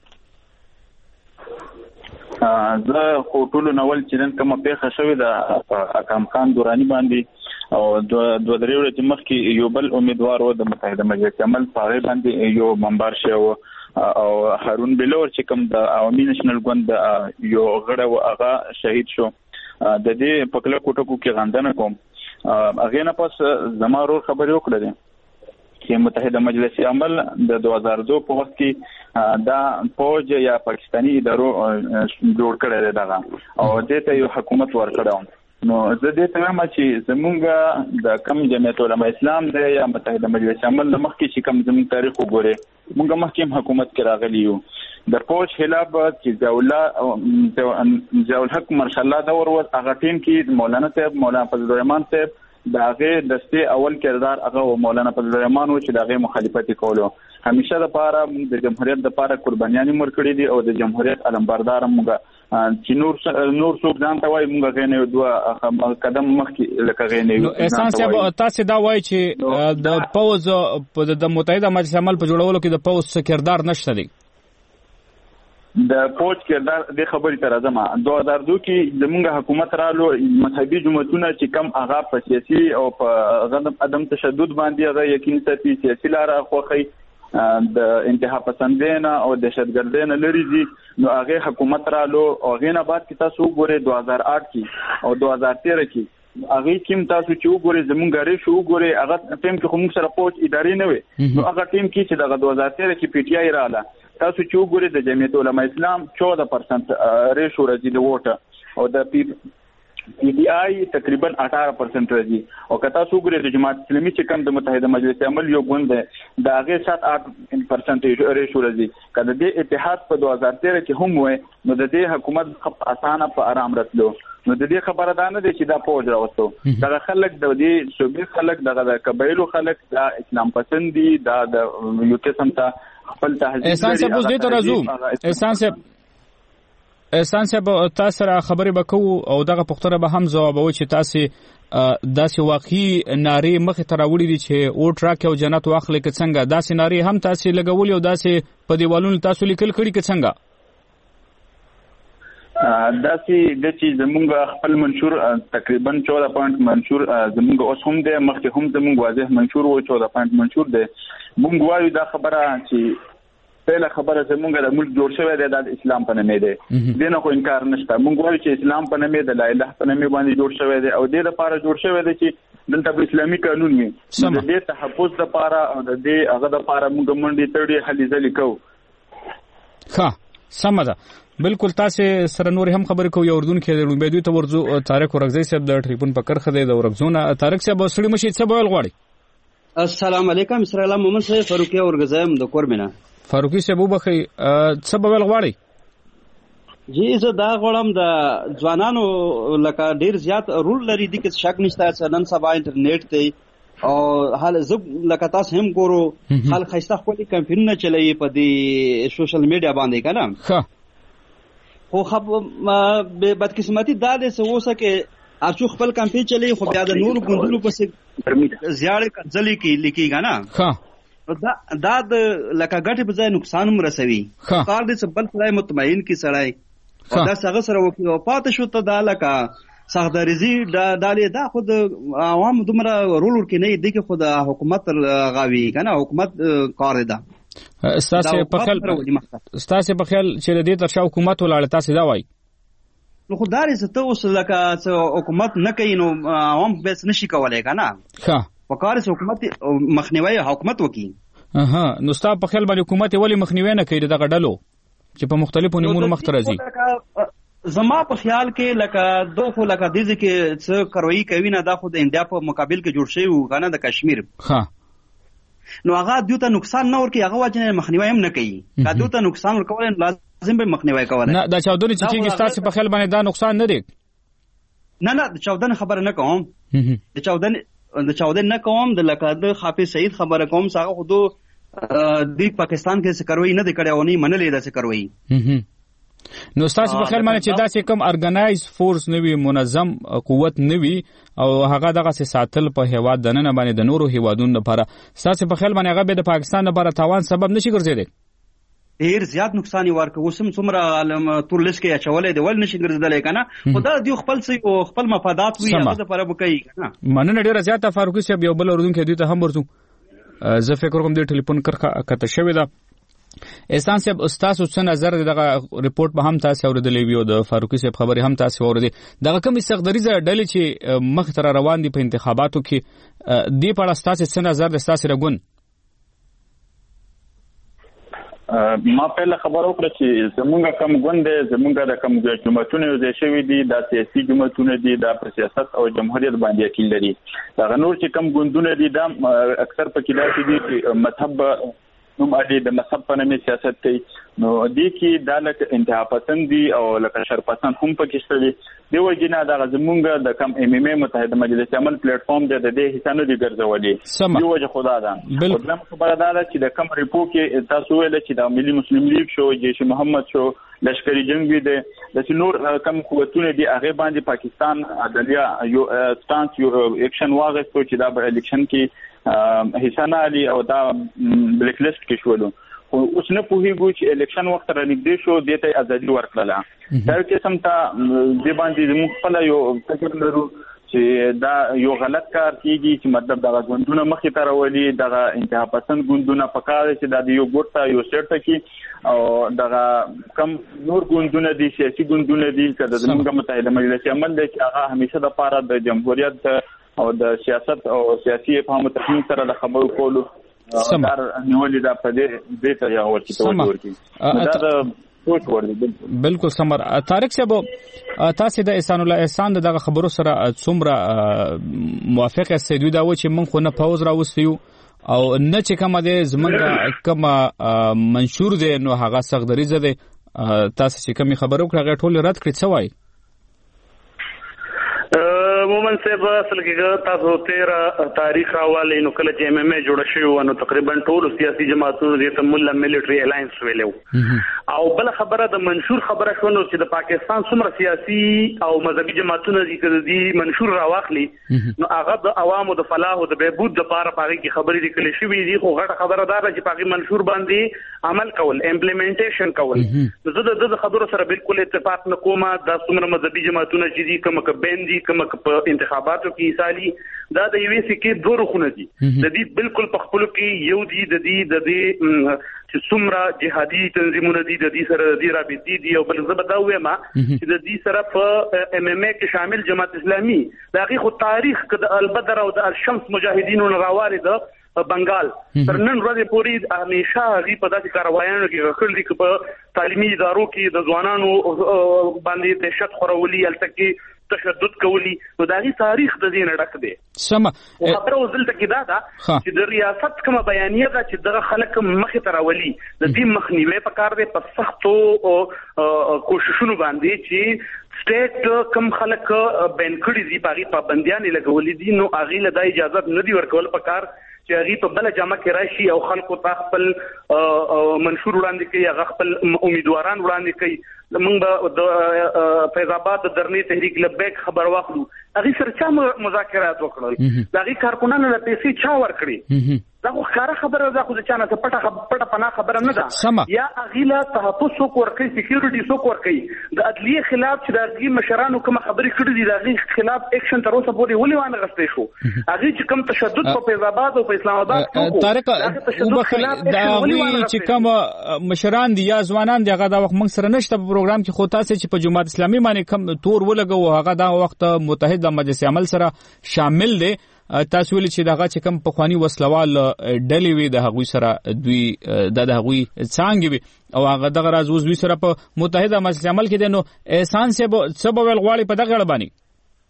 زه خو ټول نول چې نن کومه پیښه شوې ده اکرم خان دورانی باندې او دوه درې ورځې مخکې یو بل امیدوار و د متحده مجلس عمل په باندې یو منبر شو او هارون بلور چې کوم د عوامي نېشنل ګوند یو غړی و هغه شهید شو د دې په کله کوټکو کې غندنه کوم هغه نه پس زما ورو خبرې وکړه چې متحده مجلس عمل د 2002 په وخت کې دا فوج یا پاکستانی ادارو جوړ کړی دی دغه او دې ته یو حکومت ورکړو نو زه دې ته وایم چې زمونږ د کم جمعیت علماء اسلام دی یا متحده مجلس عمل مخکې چې کوم زموږ تاریخ وګوري موږ مخکې حکومت کې راغلی یو د فوج خلاف چې ضیاء الحق مارشال دور هغه ټیم کې مولانا صاحب مولانا فضل الرحمن صاحب داغه دسته اول کردار هغه مولانا فضل الرحمن و چې داغه مخالفت کولو همیشه د پاره د جمهوریت د پاره قربانیانی مرکړي دي او د جمهوریت علمبردار موږ چې نور څوک ځان ته وایي موږ غنه دوه قدم مخکې لکه غنه احسان صاحب تاسو دا وایي چې د پوز د متحده مجلس عمل په جوړولو کې د پوز کردار نشته دی د فوج کردار د خبرې تر ازمه 2002 کې زموږ حکومت رالو مذهبي جماعتونه چې کم هغه په سیاسي او په عدم تشدد باندې هغه یقیني ساتي سیاسي لار خوخي د انتها پسندینه او دهشتګردینه لري دي نو هغه حکومت رالو او غینه بعد کې تاسو وګورئ 2008 کې او 2013 کې هغه کوم تاسو چې وګورئ زمونږ غړي شو وګورئ هغه ټیم کې کوم سره فوج ادارې نه وي نو هغه ټیم کې چې دغه 2013 کې پی ټی آی رااله تاسو چې وګورئ د جمعیت علماء اسلام 14% ریشو راځي د ووټ او د پی ټی آی تقریبا 18% راځي او که تاسو وګورئ د جماعت اسلامي چې کوم د متحده مجلس عمل یو ګوند دی دا هغه 7-8% ریشو راځي کله د اتحاد په 2013 کې هم وای نو د دې حکومت اسانه په آرام راتلو نو د دې خبره ده نه چې دا فوج راوستو دا خلک د دې صوبې خلک د قبایلو خلک دا اسلام پسند دي دا د یو قسم ته خپل تهذیب احسان صاحب اوس دې ته راځو احسان صاحب تاسو سره خبرې وکړو او دغه پوښتنه به هم ځوابوي چې تاسو داسې واقعي ناری مخې ته راوړي دي چې اوټ راکې او جنت واخلې که څنګه داسې ناری هم تاسو لګولې او داسې په دیوالونو تاسو لیکل کړي که څنګه داسې د چې زمونږ خپل منشور تقریبا 14 پوینټ منشور زمونږ اوس هم دی مخکې هم زمونږ واضح منشور و 14 پوینټ منشور دی مونږ وایو دا خبره چې پهله خبره زمونږ د ملک جوړ شوی دی د اسلام په نامه دی دنه خو انکار نشته مونږ وایو چې اسلام په نامه د لا اله په نامه باندې جوړ شوی دی او د لپاره جوړ شوی دی چې دلته په اسلامي قانون وي د دې تحفظ لپاره او د دې هغه لپاره مونږ منډي تړي هلي ځلې کوو ښه سم ده بالکل تاسو سره نور هم خبرې کوو یو اردن کې د لومبېدو ته ورځو طارق ورغزي صاحب د ټریبون په کرخه دی د ورغزونه طارق صاحب سړي مشي څه بول غواړي السلام علیکم اسرائیل محمد صاحب فاروقي ورغزایم د کورمنه فاروقي صاحب وبخي څه بول غواړي جی زه دا غواړم د ځوانانو لکه ډیر زیات رول لري د کې شک نشته نن سبا انټرنیټ ته او حال زب لکه تاسو هم ګورو حال خسته خو دي کمپاینونه چلایي په دې سوشل میډیا باندې کنه خو خب بدقسمتي دا د سوسه کې ارچو خپل کمپاین چلایي خو بیا د نور ګوندونو پسې زیاړه ځلې کې لیکيږي نه دا د لکه ګټه په ځای نقصان هم رسوي کار دې سبل خدای مطمئن کی سړی او دا څنګه سره وکړي او پاتې شو ته دا لکه سختدارزي ډالې دا خود عوام دومره رول ورکې نه دی کې خود حکومت غاوي کنه حکومت کار ده استاسه په خیال چې د دې ترشا حکومت ولاړ تاسو دا وایي نو خدای ته اوس لکه حکومت نه کوي نو عوام به نشي کولای کنه ښه وکړ حکومت مخنیوي حکومت وکي نو ستا په خیال باندې حکومت ولی مخنیوي نه کوي دغه ډلو چې په مختلفو نمونو مخ ته راځي زما په خیال کې لکه دوه خو لکه دې کې څه کاروي کوي نه دا خو د انډیا په مقابل کې جوړ شوی و کنه د کشمیر نو هغه دوی ته نقصان نه ورکي هغه وجه مخنیوي هم نه کوي که دوی ته نقصان ورکول لازم به مخنیوي کول نه دا چاودنه چې تاسو په خیال باندې دا نقصان نه دی نه د چاودنه خبره نه کوم د چاودنه نه کوم د لکه د حافظ سعید خبره کوم څنګه خو د پاکستان کې څه کاروي نه دی کړی او نه منلې دا څه کاروي نو تاسو په خیال باندې چې دا چې کوم ارګنایز فورس نوي منظم قوت نوي او هغه دغه ساتل په هیواد دننه باندې د نورو هیوادونو لپاره تاسو په خیال باندې هغه به د پاکستان لپاره تاوان سبب نشي ګرځیدي؟ ډیر زیات نقصان یې ورکړ. اوس هم څومره تور لیست کې اچولې دی ول نشي ګرځیدلی کنه، خو دا دوی خپل مفادات وي هغه لپاره به کوي کنه. مننه ډیره زیاته فاروقي صاحب. یو بل اردن کې دوی ته هم ورځو زه فکر کوم د ټلیفون کرخه کته شوې ده. احسان صاحب استاد څه نظر دغه ریپورت به هم تاسو اوریدلې ویو د فاروقي صاحب خبرې هم تاسو اوریدې دغه کوم استقداریزه ډلې چې مخ تر روان دي په انتخاباتو کې دی په اړه تاسو څه نظر د تاسو رګون؟ ما په خبرو کړ چې زمونږ کم غونډه زمونږ د کم جماعتونو یو شوی دي د سیاسي جماعتونو دي د سیاست او جمهوریت باندې یقین لري. دا نور چې کم ګوندونه دي دا اکثر په کې داسې دي چې مذهب نوم اړي د مذهب په نامه سیاست کوي. نو دې کې د لک انتها پسند دي او لکه شرپسند هم پکې شته دي. دی وجنه دا زمونږ د کم ام ام ای متحده مجلس عمل پلیټ فارم د دې حصہ نه دي ګرځولي. دی وجه خدا ده. خدام خبره ده چې د کم ریپو کې تاسو ویل چې د ملي مسلم لیگ شو، جیش محمد شو، لشکري جنگ وی د نور کم قوتونه دي هغه باندې پاکستان عدلیه یو سټانس یو اکشن واغستو چې دا په الیکشن کې حصہ نه علي او دا بلیک لیست کې شولو. اوس نه پوهیږو چې الیکشن وخت را نږدې شو دته ازادي ورکړه. دا قسم ته د باندې موږ خپل یو فکر لرو چې دا یو غلط کار کیږي چې مطلب دا غوندونه مخې ته راولي، دا انتها پسند غوندونه پکاره چې دا یو ګورتا یو سیټ کې او دا کم نور غوندونه دي سیاسي غوندونه دي چې د زموږ متحده مجلس عمل دی چې هغه همیشه د پاره د جمهوریت او د سیاست او سیاسي افهام تفهیم سره د خبرو کولو کار نیولې دا په دې ته یا ورته دا د سوچ ورته بالکل سمر. طارق صاحب تاسو د احسان الله احسان دغه خبرو سره څومره موافق یاست دوی دا و چې موږ خو نه پاوز راوستیو او نه چې کومه د زمونږ کومه منشور دی نو هغه سغدریزه دی تاسو چې کومه خبرو کړه ټول رد کړی څه وایي؟ مومن صاحب اصل کې تاسو 13 تاریخ حواله نو کله چې ام ام ای جوړ شوی و نو تقریبا ټول سیاسي جماعتونو د تمل ملټری الاینس ویلو او بل خبره د منشور خبره شونه چې د پاکستان څومره سیاسي او مذهبي جماعتونو دي منشور راواخلي نو هغه د عوامو د فلاح او د بهبود لپاره پاره کې خبرې لیکل شوې دي. خو غټه خبره ده چې پاکي منشور باندې عمل کول امپلیمنټیشن کول زه د خبرو سره بالکل اتفاق نه کوم. د څومره مذهبي جماعتونو چې دي کوم کبندي کوم انتخاباتو کې سالي دا د یوې سکه دوه رخونه دي. د دې بالکل په خپل کې یو دي د دې چې څومره جهادي تنظیمونه دي د دې سره د دې رابطې دي او بل زبده وایم چې د دې سره په ام ام ای کې شامل جماعت اسلامي دا غي تاریخ د البدر او د الشمس مجاهدینو راوارد بنگال تر نن ورځې پورې همیشه غي په داسې کاروایانو کې غخل دي په تعلیمي ادارو کې د ځوانانو باندې دهشت خورولي التکي تشدد کولی نو دا غي تاریخ د دین ډک دی. سم خبره وزلته کې دا چې د ریاست کوم بیانیه ده چې دغه خلک مخې ته راولي د دې مخنیوي په کار دی په سختو کوششونو باندې چې سټیټ کم خلک بین کړي دي باغی پابندیان لګولې دي نو اغه له د اجازه نه دی ورکول په کار چې هغه په بل جامه کې راشي او خلکو ته خپل منشور وړاندې کوي هغه خپل امیدواران وړاندې کوي. موږ به د فیض آباد د درنې تحریک لبیک خبر واخلو هغه سره چا مذاکرات وکړل دا غي کارکونانو له پیسې چا ورکړي دا خو ښکاره خبره ده خو چې نه پټه پنا خبره نه ده یا اغیلا تحفظ څوک ورکړي سکیورټي څوک ورکړي د عدلیه خلاف چې د عدلیه مشرانو کوم خبرې کړې دي د غي خلاف اکشن تر اوسه پورې ولې وانه غستې شو هغه چې کوم تشدد په فیض آباد او په اسلام آباد کې طارق دا غوي چې کوم مشران دي یا ځوانان دي هغه دا وخت موږ سره نشته په پروګرام کې خو تاسو چې په جماعت اسلامي باندې کم تور ولګو هغه دا وخت متحده مجلس عمل سره شامل دي. تاسو ویل چې دغه چې کم په خواني وسلوال ډلې وي د هغوی سره دوی د هغوی څنګه وي او هغه دغه راز وزوي سره په متحده مجلس عمل کې دي نو احسان سبب ول غواړي په دغه اړه باندې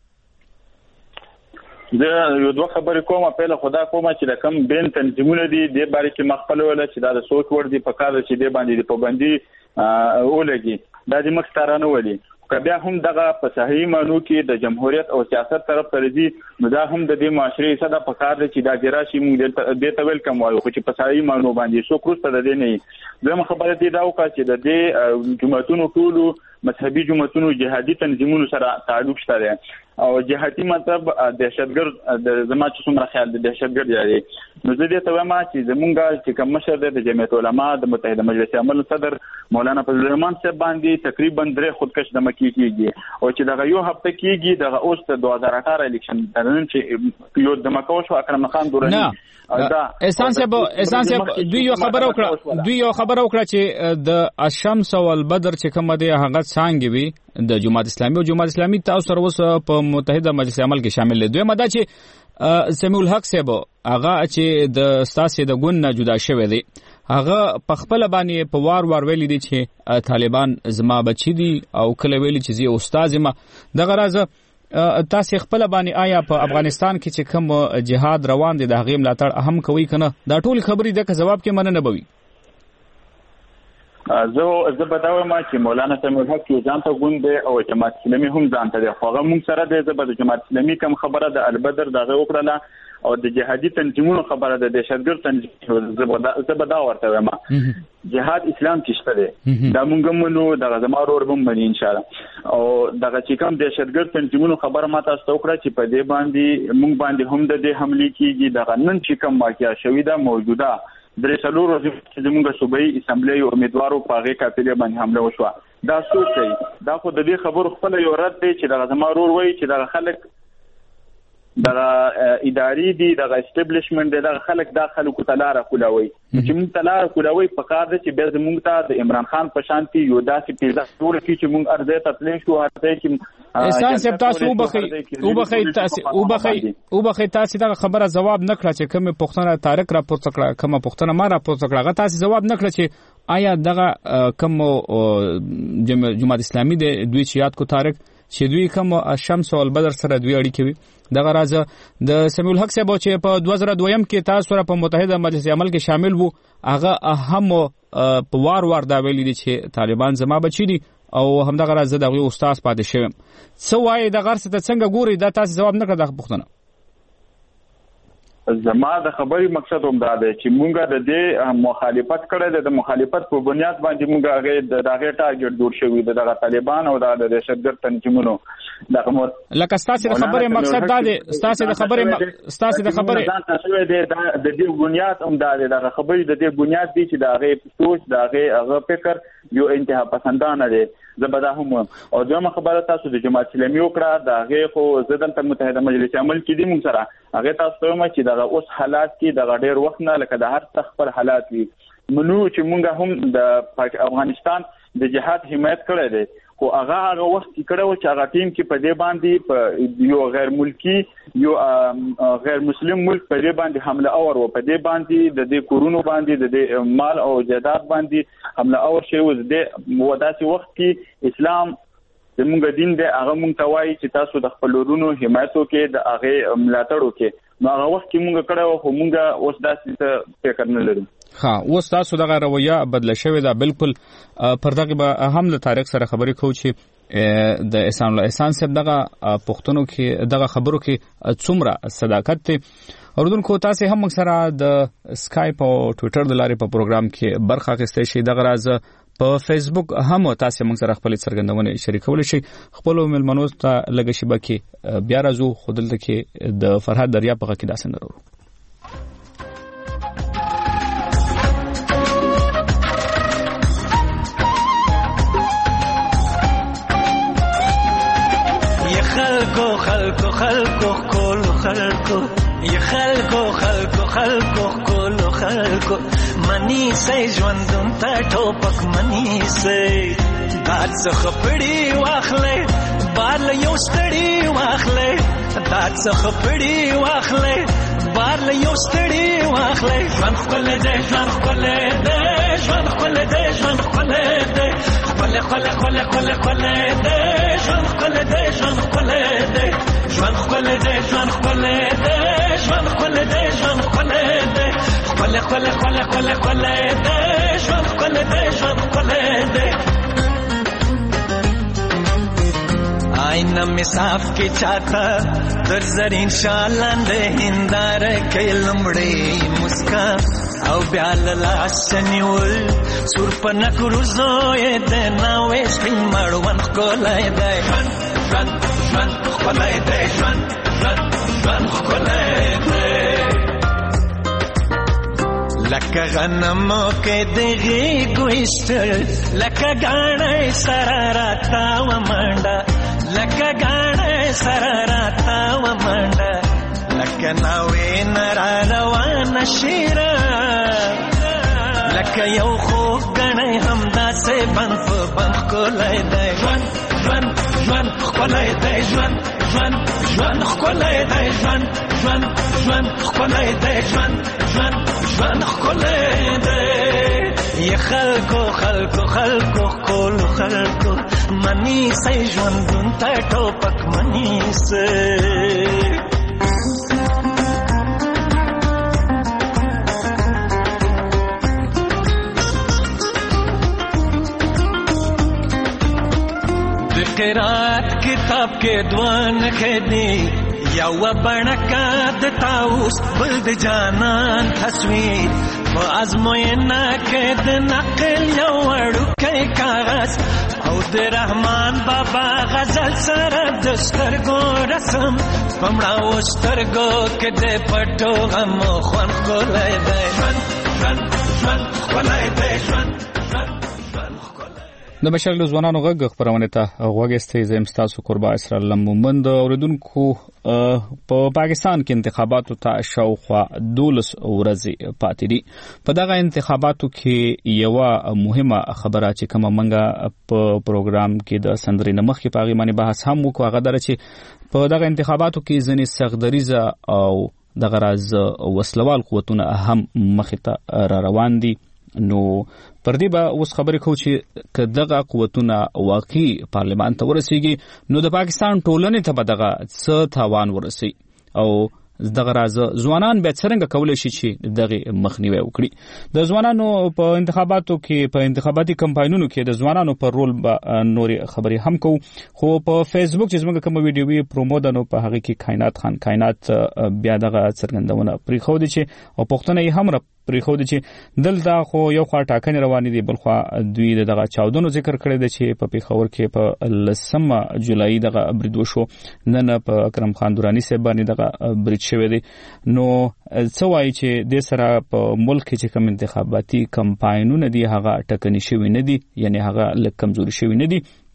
د یو دوه خبرې کومه په خدا کومه چې د کم بین تنظیمونه دي د باره کې مخفل ولا چې دا سوچ ور دي په کار چې د باندې په باندې اولګي دا د مختارانه ولي کبیا هم دغه په صحیح معنی کې د جمهوریت او سیاست طرف ته ځي نو دا هم د دې معاشري صدا په کار دی چې دا ګراشي موږ د تول کم وایو چې په صحیح معنی باندې څوک روسته د دې نه زموږ خبره دی دا وکړه چې د دې جماعتونو ټولو مذهبي جماعتونو جهادي تنظیمونو سره تعلق شته او جهادي مطلب دهشتګرد د زما چې څومره خیال د دهشتګرد دی نو زه دې ته وایم چې زمونږ چې کوم مشر د جمعیت العلماء د متحده مجلس عمل صدر مولانا فضل الرحمن صاحب باندې تقریبا 3 خودکش د مکی کیږي او چې دغه یو هفته کیږي دغه اوس د 2018 الیکشن ترنن چې یو د مکو شو اکرم خان دورانی احسان صاحب دوی یو خبر وکړه چې د الشمس او البدر چې کوم دی هغه څنګه وي د جماعت اسلامي او جماعت اسلامي تاسو سره اوس په متحده مجلس عمل کې شامل دي دوی مدا چې سمیع الحق صاحب هغه چې د ستاسو د ګوند نه جدا شوی دی هغه په خپل باندې په وار ویلي دي چې طالبان زما بچی دي او کله ویلي چې زی استاد ما د غرض تاسو خپل باندې آیا په افغانستان کې چې کوم جهاد روان دي د غیم لاتړ اهم کوي کنه دا ټول خبرې د جواب کې مننه بوي زه بداوم چې مولانا سمیع الحق یو ځان ته ګوند او جماعت اسلامي هم ځان ته خو هغه موږ سره د زبر جماعت اسلامي کوم خبره د البدر دغه وکړه او د جهادي تنظیمونو خبره د دهشتګرد تنظیم زبدا ورته وایم جهاد اسلام کې شته دی دا مونږ منو د زمارور بم باندې ان شاء الله او دغه چې کوم دهشتګرد تنظیمونو خبره ماته تاسو وکړه چې په دې باندې مونږ باندې هم د دې حمله کیږي دغه نن چې کوم واقعیا شوې ده موجوده درې څلور ورځې چې زموږ صوبایي اسمبلی امیدوارو په هغه کاپیله باندې حمله وشوه دا څه کوي دا خو د دې خبرو خپل یو رد دی چې د زمارور وایي چې د خلک د اداري دي د اسټابلیشمنت د خلک داخلو کو تلاره کولاوي چې موږ تلاره کولاوي په کار دي چې به موږ ته د عمران خان په شانتي یو داسې پیدا جوړ کړي چې موږ ارزه تطلیم شو هرته چې احسان صاحب تاسو وبخي تاسو دا خبره جواب نکړه چې کوم پښتنه تاریخ را پورته کړه کوم پښتنه ما را پورته کړه تاسو جواب نکړه چې آیا دغه کوم جماعت اسلامي د دوی چې یاد کو تاریخ چې دوی کوم الشمس او البدر سره دوی اړیکې وي دغه راز د سمیع الحق صاحب چې په 2002 کې تاسو سره په متحده مجلس عمل کې شامل وو هغه اهم په وار دا ویلي دي چې طالبان زما بچی دي او همدغه راز دغه استاد پاتې شوم څه وایي د غرس ته څنګه ګوري دا تاسو جواب نه کړ د پښتنه زما د خبرې مقصد هم دا دی چې مونږه د دې مخالفت کړې د مخالفت په بنیاد باندې مونږه هغه دغه ټارګټ جوړ شوی د طالبان او د دهشتګرد تنظیمونو دغه لکه ستاسو د خبرې مقصد دا دی ستاسو د خبرې د دې بنیاد هم دا دی د خبرې د دې بنیاد دی چې د هغه سوچ د هغه فکر یو انتها پسندانه دی زبدا هم او دغه خبره تاسو د جماعت اسلامي وکړه د هغه خو زدن ته متحده مجلس عمل کې دي موږ سره هغه تاسو ته چې دغه اوس حالات کې دغه ډېر وخت نه لکه د هر تخبر حالات وي منو چې مونږ هم د افغانستان د جهاد حمایت کړی دی خو هغه وخت کې کړو چې هغه ټیم کې په دې باندې په یو غیر ملکی یو غیر مسلم ملک په دې باندې حمله اور و په دې باندې د دې کورونو باندې د دې مال او جایداد باندې حمله اور شوی و د وداسي وخت کې اسلام زموږ دین دی هغه مونږ ته وایي چې تاسو د خپل ورونو حمایت وکړئ د هغه ملاتړ وکړئ نو هغه وخت کې مونږ کړو خو مونږ اوس داسې فکر نه لرو ها اوس تاسو دغه رویه بدله شوې ده بالکل پر دغه هم د تاریخ سره خبرې کوو چې د احسان الله احسان صاحب دغه پښتنو کې دغه خبرو کې څومره صداقت ته اوردونکو تاسو هم سره د اسکایپ او ټوئیټر د لارې په پروګرام کې برخه اخیستئ شئ دغه راز په فیسبوک هم تاسو موږ سره خپل څرګندونه شریکول شي خپل ملمنو ته لګ شبکه بیا راځو خودلته کې د فرهاد دریا په کې داسې نرو خلقو كل خلقو يا خلقو كل خلقو منی سي ژوندون تا ټوپک منی سي دات څخه پړی واخلې بار یو ستړی واخلې دات څخه پړی واخلې بار یو ستړی واخلې ژوند خپل دې ژوند خپل دې ژوند خپل دې ژوند خپل دې خپل دې ژوند خپل دې ژوند خپل دې ژوند خپل دې ژوند خپل دې ژوند خپل دې ژوند خپل دې خپل دې ژوند خپل دې ژوند خپل دې آئینہ میں صاف کے چاہتا در زرین شالاندے ہندار کے لمڑے مسکان او بیال لاسنیول سورپنک روزوئے دینا ویسپین مروان خولای دے جوان جوان خولای دے جوان جوان جوان خولای دے لکه غنمو کې دغه ګوشتل لکه غاڼه سراراتا و منډه لکه غاڼه سراراتا و منډه لکه ناوې نرا روان شیرا لکه یو خو غنې همدا سه بن په بن کولای دی ژوند ژوند ژوند کولای دی ژوند ژوند ژوند کولای دی ژوند ژوند ژوند کولای دی ژوند ژوند ژوند کولای دی یا خلکو خلکو خلکو کول خلکو منی سې ژوندون ته ټوپک منی سې قرات کتاب کے دوان کھدی یا و بڑکا دتاوس بلد جانان تصویر و ازموینا کد نقل یا وڑو کئی کاغذ او د رحمان بابا غزل سر دسترگو رسم پمڑا وسترگو کده پٹو غم خوان کولای دی جوان جوان جوان کولای دی جوان د بشر ځوانانو غږ خبرونه ته غوږستې زم تاسو قربا اسرائیل مومند اوریدونکو په پاکستان کې انتخاباتو ته شاوخوا 12 ورځې پاتې دي په دغه انتخاباتو کې یو مهمه خبره چې کومه منګه په پروګرام کې د سندرې نمخ کې پاغي باندې بحث هم وکړو هغه در چې په دغه انتخاباتو کې ځنې سختدریزه او دغه راز وسلوال قوتونه هم مخ ته را روان دي نو پر دې به اوس خبرې کوو چې کداغه قوتونه واقعي پارلمان ته ورسیږي نو د پاکستان ټولنې ته به دغه څه تاوان ورسي او دغه راز ځوانان به څنګه کولای شي چې دغه مخنیوي وکړي د ځوانانو په انتخاباتو کې په انتخاباتي کمپاینونو کې د ځوانانو پر رول به نوري خبرې هم کوو خو په فیسبوک چې موږ کوم ویډیو وی پرومودانو په هغه کې کائنات خان کائنات بیا دغه څرګندونه پرې خو دي چې او پښتنه یې هم پرې خو دي چې دلته خو یو خوا ټاکنې روانې دي بل خوا دوی دغه چاودنو ذکر کړی دی چې په پیښور کې په 10 جولای دغه برید وشو نن په اکرم خان دورانی صاحب باندې دغه برید شوی دی نو څه وایي چې د سره په ملک کې چې کوم انتخاباتي کمپاینونه دي هغه ټکنی شوی نه دي یعنی هغه لږ کمزوري شوی نه دي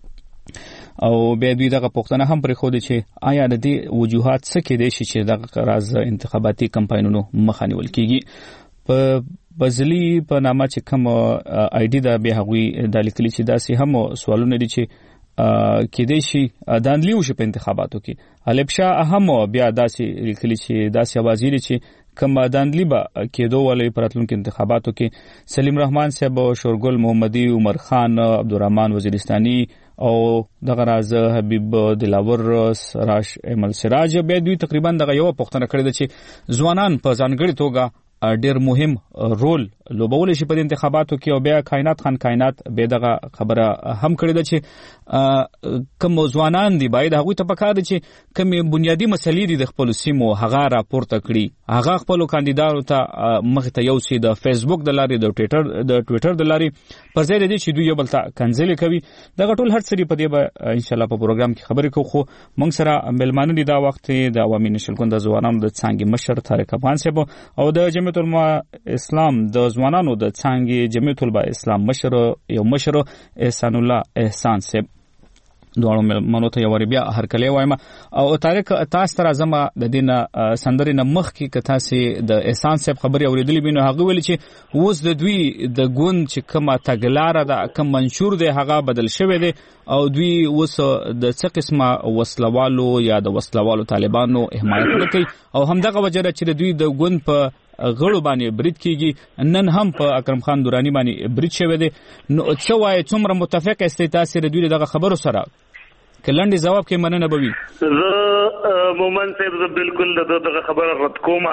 او بیا دوی دغه پښتنه هم پرې خو دي چې آیا د دې وجوهات څه کې دي چې دغه راز انتخاباتي کمپاینونو مخانیول کیږي په بزلی په نامه چې کوم آی ډی دا به هغوی د لیکلي چې داسې هم سوالونه دي چې کې دي شي دانلیو شي په انتخاباتو کې الپشا اهم بیا داسې لیکلي چې داسې اوازې دي چې کوم دانلی به کېدو ولې پراتلونکو انتخاباتو کې سلیم رحمان صاحب شورګل محمدي عمر خان عبدالرحمن وزیرستاني او دغه راز حبیب دلاور راش امل سراج به دوی تقریبا دغه یو پښتنه کړی چې ځوانان په ځانګړي توګه ډېر مهم رول لوبول شي په انتخاباتو کې او بیا کائنات خان کائنات به دغه خبره هم کړی ده چې کوم ځوانان دی باید هغه ته پکار دي چې کوم بنیادی مسلې دي د خپل سیمو هغه راپورته کړي هغه خپل کاندیدانو ته مخ ته یو سي د فیسبوک د لارې د ټوئیټر د لارې پر ځای دي چې دوی بل ته کنځلې کوي دغه ټول هر څه په دې به ان شاء الله په پروګرام کې خبرې کوو خو موږ سره ملمانه دي دا وخت د عوامي نشل ګوند د ځوانانو د څنګه مشر طارق افغان صاحب او د جمعیت العلماء اسلام د ځوانانو د څنګه جمعیت العلماء اسلام مشر احسان الله احسان صاحب دوړو منو ته یو بیا هر کله وایم او طارق تاسو تر ازمه د دینه سندرې نه مخ کې کته سي د احسان صاحب خبري اوریدلې بینو هغه ویل چې اوس د دوی د ګوند چې کومه تګلاره ده کوم منشور دی هغه بدل شوی دی او دوی اوس د څه قسمه وسلوالو یا د وسلوالو طالبانو حمایت کوي او همدغه وجه چې د دوی د ګوند په غړو باندې برید کیږي نن هم په اکرم خان دورانی باندې برید شوی دی نو څه وایي څومره متفق استئ تاسو د دوی دغه خبرو سره کلندې جواب کې مننه بوي زه مومن صاحب زه بالکل دغه خبره رد کومه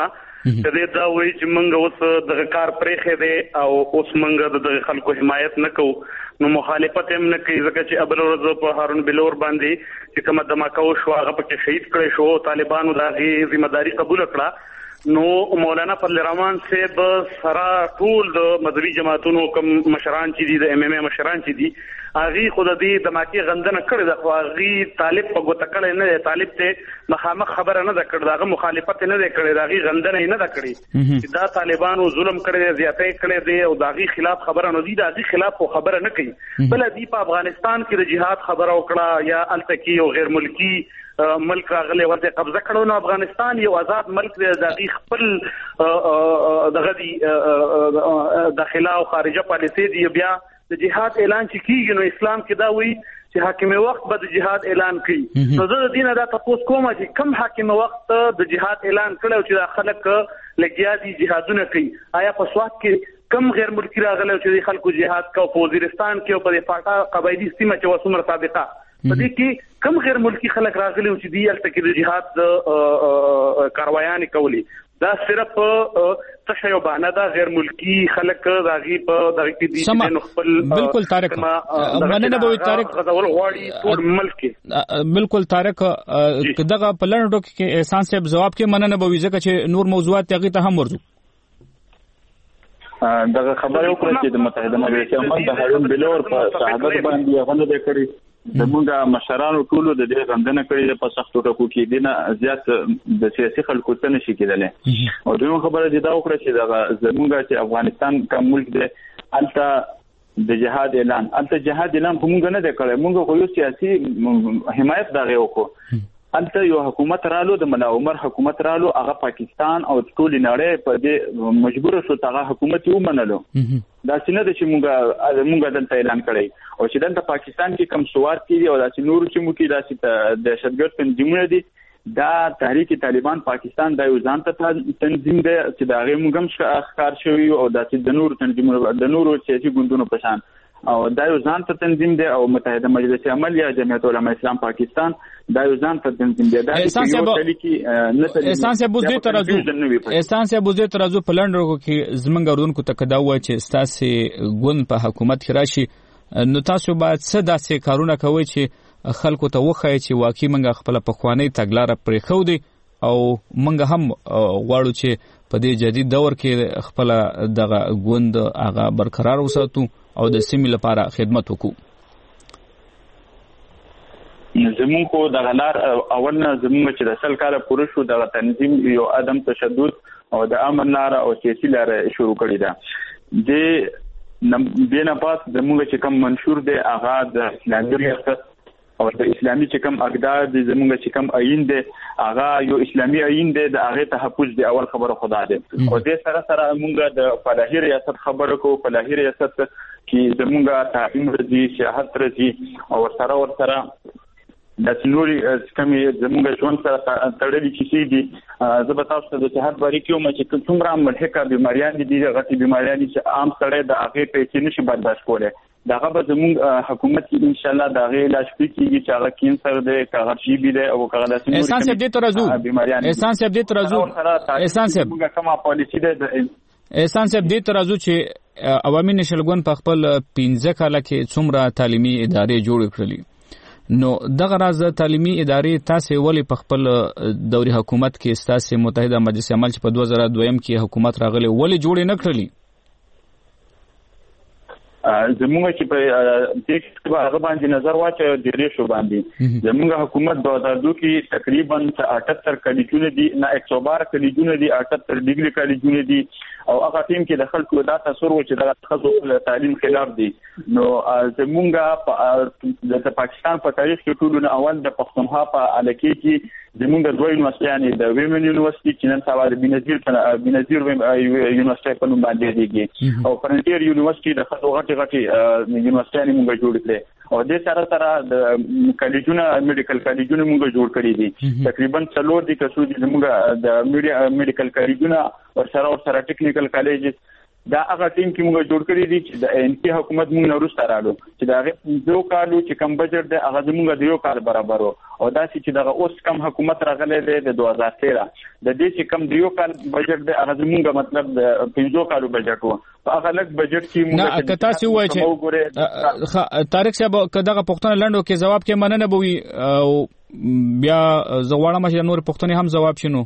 دې دا وایي چې موږ اوس دغه کار پرېښی دی او اوس موږ د دغه خلکو حمایت نه کوو نو مخالفت هم نه کوي ځکه چې ابل ورځ په هارون بلور باندې چې کومه دماکه وشوه هغه پکې شهید کړی شو طالبانو د هغې ذمہداري قبول کړه نو مولانا فضل الرحمن صاحب سره ټول د مذهبي جماعتونو کوم مشران چې دي د MMA مشران چې دي هغه خود دې دماکي غندنه کړې ده خو هغه طالب په ګوته کړی نه دی طالب ته مخامخ خبره نه ده کړې هغه مخالفت نه دی کړی هغه غندنه نه ده کړې چې دا طالبانو ظلم کړی دی زیاتې کړی دی او داغي خلاف خبره نه دي داغي خلاف خبره نه کوي بل دی په افغانستان کې د جهاد خبره وکړه یا التکی او غیر ملکی ملک راغله ورته قبضه کړو نو افغانستان یو آزاد ملک دی داغي خپل دغه دی داخله او خارجه پالیسي دی بیا د جهاد اعلان چې کیږي نو اسلام کې دا وایي چې حاکم وخت به د جهاد اعلان کوي نو زه د دینه دا تاسو کوم چې کم حاکم وخت د جهاد اعلان کړو چې د خلک لګیا دي جهادونه کوي آیا په سواد کې کم غیر ملکی راغله چې خلکو جهاد کو په وزیرستان کې او په پاکا قبایلی سیمه کې وسمر سابقه په دې کې کم غیر ملکی خلک راغلي چې دی الته کې د جهاد کاروایان کولی دا صرف تشیع بهانه دا غیر ملکی خلک راغي په دغه کې دي نو خپل بالکل طارق مننه به طارق غوړ غواړي ټول ملک بالکل طارق دغه پلان ډوک کې احسان صاحب جواب کې مننه به ځکه چې نور موضوعات هغه ته هم ورځو دغه خبره وکړه چې د متحده ملګرتیا عمل د هارون بلور په شهادت باندې غوښنه وکړي زموږه مشرانو ټولو د دې غندنه کړې په سختو ټکو کې دینه زیات د سیاسي خلکو ته نشي کېدلی او دوی خبره دي دا وکړه چې زموږه چې افغانستان کوم ملک دی البته د جهاد اعلان موږ نه دی کړی موږ خو یو سیاسي حمایت دغه وکړو البته یو حکومت رالو د ملا عمر حکومت رالو هغه پاکستان او ټول نړۍ په دې مجبور شو هغه حکومت یې ومنلو دا څنګه چې موږ دلته اعلان کړی او چې دلته پاکستان کې کم سواد کې او دا چې نور چې مو کې دا چې دهشتګرد تنظیمونه دي دا تحریک طالبان پاکستان د یو ځان ته تنظیم دی چې دا غي موږ هم ښکار شوی او دا چې د نور تنظیمونو د نور سیاسي ګوندونو په شان او دا یو ځان ته تنظیم دی او متحده مجلس عمل یا جمعیت علماء اسلام پاکستان دا یو ځان ته تنظیم دی دا احسان صاحب بوزي ترازو پلان ورکو کې زمونږ اردوونکو ته کدا و چې ستاسو ګوند په حکومت کې راشي نو تاسو باید څه داسې کارونه کوئ چې خلکو ته وخایي چې واقعي موږ خپل پخوانی تګلارې پرې خو دي او موږ هم غواړو چې په دې جدید دور کې خپل دغه ګوند هغه برقرار وساتو او د سیمې لپاره خدمت وکړو زمون کو د غلار اول نه زمون چې د سل کاله پوره شو د تنظیم یو عدم تشدد او د امن لار او سیاسي لار شروع کړی دا د بینه پاس زمون چې کوم منشور دی هغه د اسلامي ریاست او د اسلامي چې کوم اقدار دي زمون چې کوم عین دی هغه یو اسلامي عین دی د هغه تحفظ دی اول خبره خدا دی او د سره مونږ د فلاحي ریاست خبره کو فلاحي ریاست کې زمونږه تعلیم رضی سیاحت رضی او سره د سنوري کمی زموږ ژوند سره تړلې کیسې دي زه به تاسو ته د صحت باره کې چې څومره ملحقه بیماریان دي غټي بیماریان چې عام سړی د هغه پیسې نشي برداشت کولی دغه به زموږ حکومت کې ان شاء الله دغه علاج کیږي چې هغه کینسر دی کاغذ شي بي دی او کاغذ سنوري احسان صاحب دې ترازو احسان صاحب کومه پالیسی ده احسان صاحب دې ترازو چې عوامي نشلګون په خپل 15 کاله کې څومره تعلیمي ادارې جوړ کړلې نو دغه راز تعلیمي ادارې تاسو ولې په خپل دوري حکومت کې تاسو متحده مجلس عمل چې په 2002 کې حکومت راغله ولې جوړې نه کړلې زموږ چې په دې کې هغه باندې نظر واچو د ریشو باندې زموږ حکومت 2002 کې تقریبا 78 کلیجونه دي نه 112 کلیجونه دي 78 ډیګري کلیجونه دي او هغه ټیم کې د خلکو د تاثیر و چې د خصوصي تعلیم خلاف دي نو زموږ د پاکستان په تاریخ کې ټول اول د پښتونخوا په علاقې کې زموږ دوه یونیورسيټي د ویمن یونیورسيټي چې نن سبا د بنظیر یونیورسيټي په نوم باندې دیږي او فرنټیر یونیورسيټي د خلکو غټي یونیورسيټي موږ جوړ کړل او د سره د کالجونه میډیکل کالجونه موږ جوړ کړی دي تقریبا 4 دي کسو دي موږ د میډیکل کالجونه او سره ټیکنیکل کالج دا هغه ټیم کې موږ جوړ کړی دی چې د ان پی حکومت موږ نه وروسته راغلو چې دا هغه کالو چې کم بجټ دی هغه موږ د یو کال برابر او دا چې دغه اوس کم حکومت راغلی دی د 2013 د دې چې کم د یو کال بجټ دی هغه موږ مطلب د 15 کالو بجټ وو هغه لږ بجټ کې موږ نه کتا سی وای چې طارق صاحب کداغه پښتون لندو کې جواب کې مننه بوي او بیا زغواړم چې نور پښتون هم جواب شنو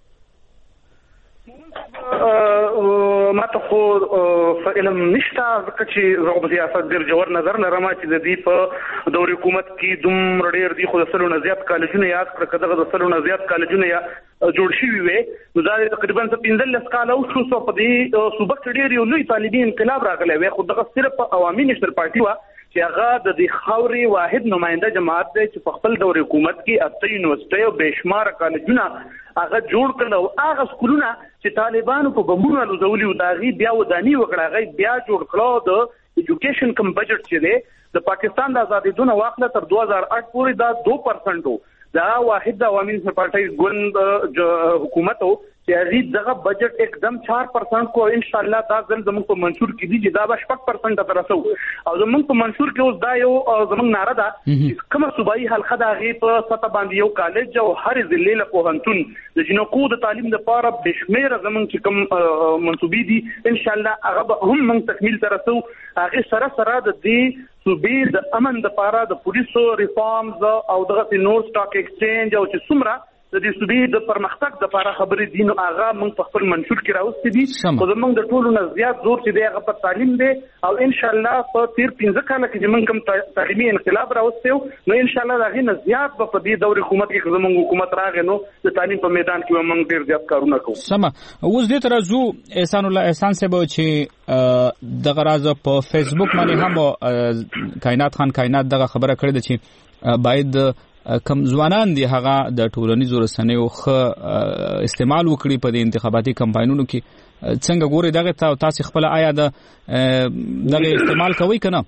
ما ته خو علم نشته ځکه چې زه په سیاست ډېر ژور نظر لرم چې د دې په دورې حکومت کې دومره ډېر دي خو د سلو نه زیات کالجونه یاد کړه که دغه د سلو نه زیات کالجونه جوړ شوي وي نو دا تقریبا 15 کاله وشو په دې صوبه کې ډېر یو لوی طالبي انقلاب راغلی وي خو دغه صرف عوامي نېشنل پارټي وه چې هغه د دې خاورې واحد نماینده جماعت دی چې په خپل دورې حکومت کې 8 یونیورسيټي او بېشمار کالجونه هغه جوړ کړل او هغه سکولونه چې طالبانو په بمونو لوزولي او داغي بیا ودانی وکړه هغه بیا جوړ کړو د ایجوکیشن کم بجټ چې دی د پاکستان د آزادۍ دونه واخله تر 2008 پورې دا 2% دا واحد عوامي پارټي ګوند حکومت او چې هغه دغه بجټ एकदम 4% کو ان شاء الله دا ځل زموږ په منشور کې دي چې دا به 6% تر رسو او زموږ په منشور کې اوس دا یو زموږ ناره ده چې کومه صوبایي حلقه دا غي په سطح باندې یو کالج او هر ضلع له پوهنتون د جنکو د تعلیم لپاره بشمیره زموږ چې کوم منسوبي دي ان شاء الله هغه هم موږ تکمیل تر رسو هغه سره د دې صوبې د امن لپاره د پولیسو ریفارمز او دغه نور سټاک ایکسچینج او چې څومره د دې صوبې د پرمختګ لپاره خبرې دي نو هغه موږ په خپل منشور کې راوستي دي خو زموږ د ټولو نه زیات زور چې دی هغه په تعلیم دی او ان شاء الله په 15 کال کې چې موږ کوم تعلیمي انقلاب راوستو نو ان شاء الله دا غي نه زیات په دې دور حکومت کې زموږ حکومت راغی نو د تعلیم په میدان کې موږ ډیر زیات کارونه کوو سم اوس دې ترازو احسان الله احسان صاحب چې دغه راز په فیسبوک باندې هم کائنات خان کائنات دغه خبره کړې ده چې باید کم ځوانان دي هغه د ټولنیزو رسنیو ښه استعمال وکړي په د انتخاباتي کمپاینونو کې څنګه ګوري دغه تاسو خپل آیا دغه استعمال کوي کنه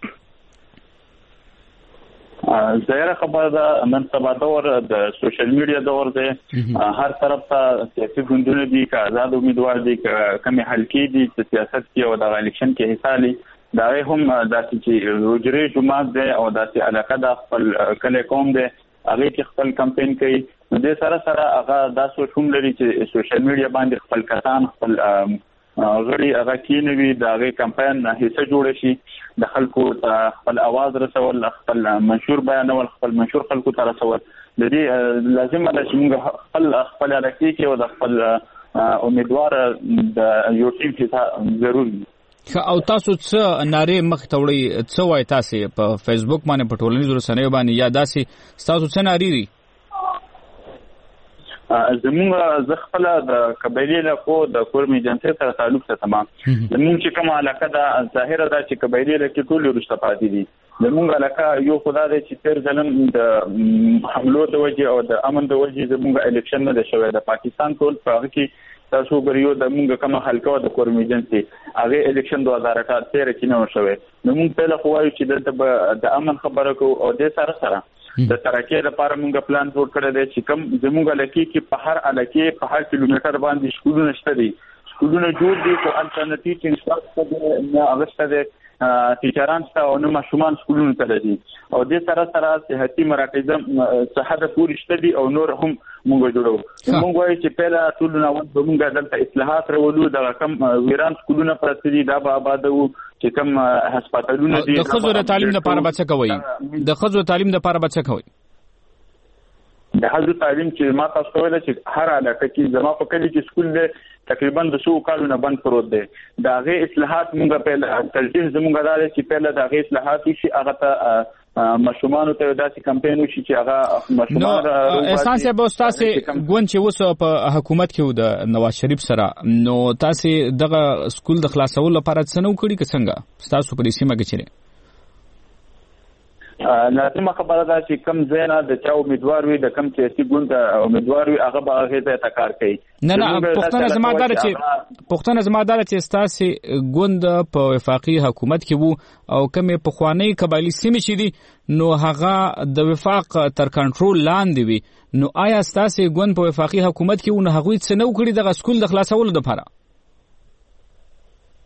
ظاهره خبره ده نن سبا دور د سوشل میډیا دور دی هر طرف ته سیاسي ګوندونه دي که آزاد امیدوار دي که کمی حلقې دي چې سیاست کې او د الیکشن کې حصہ لري دا هم داسې چې روجري جماعت دی او داسې علاقه د خپل کله قوم دی هغه کې خپل کمپاین کوي نو د سره هغه دا سوچ هم لري چې سوشل میډیا باندې خپل کسان خپل غړي هغه کینوي د هغه کمپاین حصہ جوړ شي د خلکو خپل आवाज رسول خپل منشور بیانول خپل منشور خلکو ته رسول د دې لازم ده چې موږ خپل علاقې کې او د خپل امیدوار د یو ټیم حصہ ضروري او تاسو څه ناره مخ ته وړي څه وای تاسو په فیسبوک باندې په ټولنیزو رسنیو باندې یا داسې تاسو څه ناری دي زموږ زخپل د قبایلی له خو د کورمي جنسي سره تعلق ته تمام زموږ چې کومه علاقه ده ظاهره ده چې قبایلی له کې ټول ورسته پاتې دي زموږ علاقه یو خدای دی چې تر ځلم د حملو د وجه او د امن د وجه زموږ الیکشن نه شوی د پاکستان ټول په هغه کې تاسو غریو د موږ کومه حلقه د کورمي جنسي هغه الیکشن 2013 کې نه شوی نو موږ په لخوا وایو چې د امن خبره کو او د سره د ترقی لپاره موږ پلان جوړ کړی دی چې کوم زموږ علاقې کې په هر علاقې په هر کیلومتر باندې سکولونه شته دي سکولونه جوړ دي خو الټرنیټیو انفراستراکچر نه اغشته دي ټیچران ته او نو ماشومان سکولونه ته دي او د سره صحتي مراکز صحه پوری شته دي او نور هم موږ جوړو موږ وایو چې پیله ټول نو موږ دلته اصلاحات راولو د کم ویران سکولونه پرته دي دا به آبادو چې کم هسپتالونه دي د خزو تعلیم لپاره بچ کوي د خزو تعلیم لپاره بچ کوي د حضرت تعلیم چې ما تاسو ویل چې هر علاقه کې زما په کلی کې سکول دی تقریبا د 100 کالونو بند پروت دی دا غي اصلاحات موږ په تلجیح زموږ غواړي چې په لږه غي اصلاحات شي هغه ته مشومان ته داسې کمپاین وشي چې هغه مشومان احسان صاحب تاسو ګوند چې وسو په حکومت کې د نواز شریف سره نو تاسو دغه سکول د خلاصولو لپاره څه نو کړی څنګه تاسو په دې سیمه کې چیرې لازمه خبره ده چې کم زینا د چا امیدوار وي د کم سیاسي ګوند امیدوار وي هغه به هغه ته کار کوي نه پښتنه زمادار چې تاسو ګوند په وفاقي حکومت کې وو او کومه پخوانی قبایلی سیمې چې دي نو هغه د وفاق تر کنټرول لاندې وي نو آیا تاسو ګوند په وفاقي حکومت کې ونه هغوی څه نو کړی د سکول د خلاصولو لپاره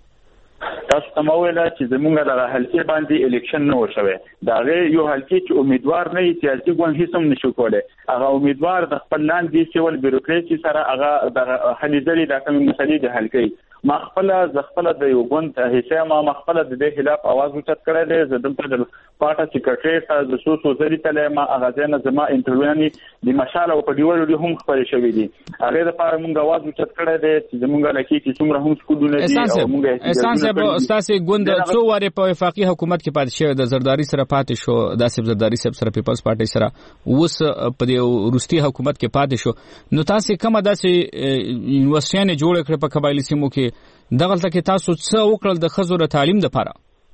تاسو ته مو ویل چې زمونږ د حلقې باندې الیکشن نه وشوي دا غي یو حلقې چې امیدوار نه سیاسي ګوند هیڅ هم نشو کولای هغه امیدوار د خپل لاندې سیول بیروکراسي سره هغه د هليزري د کوم مسلې د حلقې ما خپل د یو ګوند حصہ ما خپل د دې خلاف आवाज اوچت کړی دی زه دلته د پارټا سیکریټری ته د سوسو زری ته ما هغه نه زما انټرویو د مشال او په دیوالو هم خبرې شوې دي هغه د پاره موږ आवाज اوچت کړی دی چې زموږ لکه چې څومره هم سکولونه دي او موږ اساسا استاد ګوند څو واره په وفاقي حکومت کې پاتې شوی د زرداری سره پاتې شو د زرداری سره پیپلز پارټي سره اوس په دې روسي حکومت کې پاتې شو نو تاسو کومه داسې یونیورسيټي جوړ کړې په قبایلی سیمو کې دغلته کې تاسو څه وکړل د خزو د تعلیم لپاره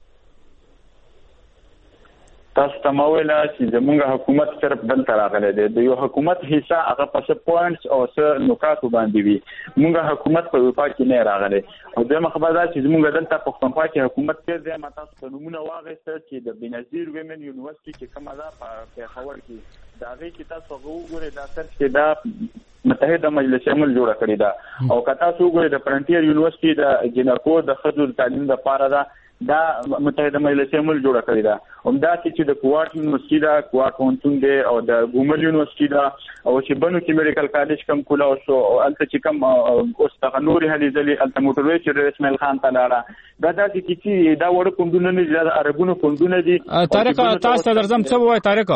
تاسو ته مو ویل چې زموږ حکومت صرف دلته راغلی دی د یو حکومت حصہ هغه په پوینټس او څه نکات باندې وي موږ حکومت په وفاق کې نه راغلی او دغه خبره ده چې زموږ دلته په پښتونخوا کې حکومت کې دی ما تاسو په نمونه واغسته چې د بنظیر ویمن یونیورسيټي کې کومه ده په خبر کې دا غي چې تاسو وګورئ دا سر چې دا متحده مجلس عمل جوړ کړی دا او کتا سو ګورئ د فرنټیر یونیورسيټي د جنکو د خزو تعلیم لپاره دا متحده مجلس عمل جوړ کړی دا همدا چې د کوارټ یونیورسيټي دا کوارټ پونتون دی او د ګومل یونیورسيټي دا او چې بنو کې میډیکل کالج کم کولا او شو الته چې کم اوس ته نوري هليزلي الته موټروي چې اسماعیل خان تلاړه دا چې دا وړ کوندونه نه د عربونو کوندونه دي طارق تاسو ته درځم څه وای طارق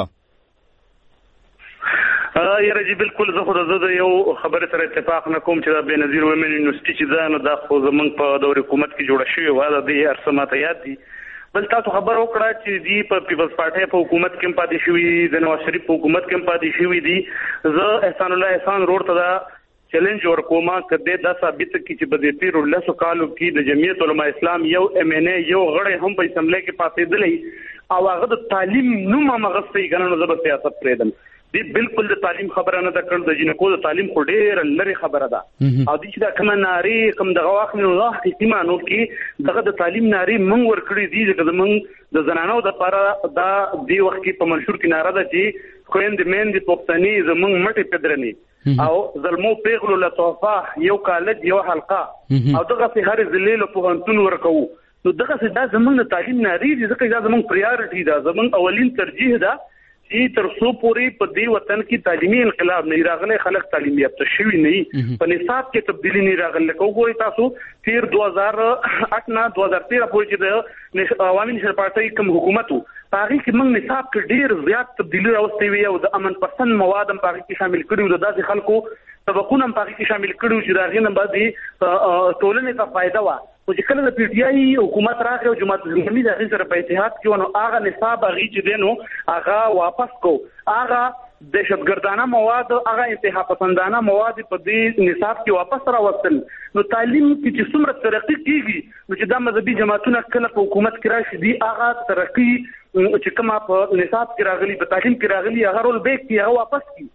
یاره جی بالکل زه خو د یو خبره سره اتفاق نه کوم چې د بنظیر ویمن یونیورسيټي چې دا نو د خو زمونږ په دور حکومت کې جوړ شوی و دا د ارسمات یاد دي بل تاسو خبر وکړه چې دی په پیپلز پارټي په حکومت کې پاتې شوی د نواز شریف په حکومت کې پاتې شوی دي زه احسان الله احسان روړ ته دا چیلنج ورکوما کده دا ثابت کی چې بده پیر الله سو کالو کې د جمعیت علماء اسلام یو MNA یو غړی هم په اسمبلی کې پاتې دلی او هغه د تعلیم نومه مغصې غننه زبر سیاست پرېدم دی بالکل د تعلیم خبره نه د کړ د جنکو د تعلیم خو ډېر لري خبره ده او د چې دا کوم ناری کوم دغه واخ من الله حکیمانو کې دغه د تعلیم ناری مونږ ور کړی دي چې مونږ د زنانو د لپاره دا دی وخت کې په منشور کې ناره ده چې خويند مند پښتني زمونږ مټي پدرني او زلمو پیغلو له توفه یو کالج یو حلقه او دغه په هر ذلیل په انتون ورکو نو دغه دا زمونږ د تعلیم ناری دي ځکه دا زمونږ پریارټي ده زمونږ اولین ترجیح ده چې تر څو پورې په دې وطن کې تعلیمي انقلاب نه راغلی خلک تعلیم یافته شوي نه په نصاب کې تبدیلی نه راغله کوی تاسو تیر 2008 نه 2013 پورې چې د عوامي نشر پارټي کوم حکومت پاره کې موږ نصاب کې ډیر زیات تبدیلی راوستي وي او د امن پسند مواد هم پاره کې شامل کړي او د داسې خلکو طبقونه هم پاره کې شامل کړي چې دا غینه باندې ټولنې ته فائدہ وا او چې کله د پی ټی آی حکومت راغی او جماعت اسلامي د غیر سره په اتحاد کې ونه هغه نصاب هغه چې دینو هغه واپس کو هغه دهشتګردانه مواد هغه انتها پسندانه مواد په دې نصاب کې واپس راوستل نو تعلیم کې چې څومره ترقی کیږي نو چې د مذهبي جماعتونو کله په حکومت کې راشي دي هغه ترقی چې کومه په نصاب کې راغلي په تعلیم کې راغلي هغه رول بیک کې هغه واپس کی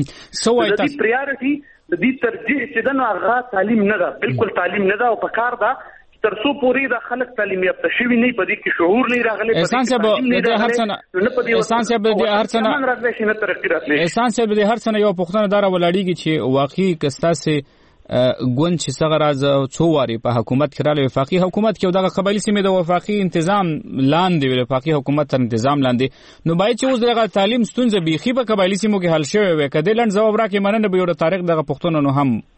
سو د دې پریارټي د دې ترجیح چې دنه هغه تعلیم نه ده بالکل تعلیم نه ده او په کار ده تر څو پورې د خلک تعلیم یافته شوی نه په دې کې شعور نه راغلی احسان صاحب د هر څنګه احسان صاحب د هر څنګه احسان صاحب د هر څنګه یو پښتنه دار ولاړیږي چې واقعي کستاسه ګوند چې څنګه راز څو واري په حکومت کې رااله وفاقي حکومت کې دغه قبایلی سیمه د وفاقي تنظیم لاندې وفاقي حکومت تر تنظیم لاندې نو باید چې اوس دغه تعلیم ستونزه بيخي په قبایلی سیمو کې حل شوی وي کله لن جواب راکې مننه به یو تاریخ دغه پښتون نو هم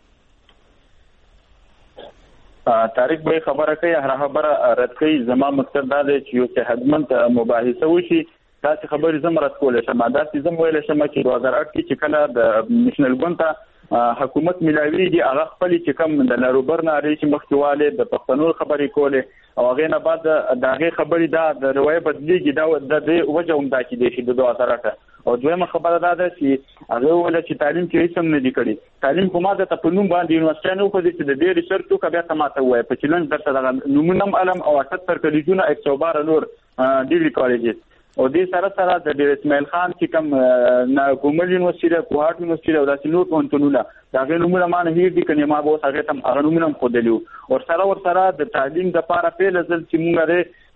تاریخ به خبره کوي هر خبره رد کوي زما مقصد دا دی چې یو صحتمند مباحثه وشي دا چې خبرې زم رد کول شم دا چې زم ویل شم چې 2008 کې چې کله د نېشنل ګوند حکومت ملاوي دي هغه خپل چې کم د ناروبر ناري چې مخکواله د پښتنو خبرې کوله او هغه نه بعد دغه خبرې دا د روایت بدلیږي دا د وجه هم دا چې د 2008 او دویمه خبره ده چې هغه ول چې تعلیم کې هیڅ هم نه دی کړی تعلیم کومه د تپنوم باندې یونیورسيټي نو خو دې د ډېر ریسرچ تو کبه تماته وای په چلنج درته د نمونم علم او 78 کلیجونه 112 نور ډیګري کالجز او دې سره د اسماعیل خان چې کوم ګومل یونیورسيټي کوهاټ یونیورسيټي او د نور پونتونونه دا غنومونه مانه هیر دي کني ما به هغه تم غنومونه خو دلیو او سره د تعلیم د لپاره په لزل چې موږ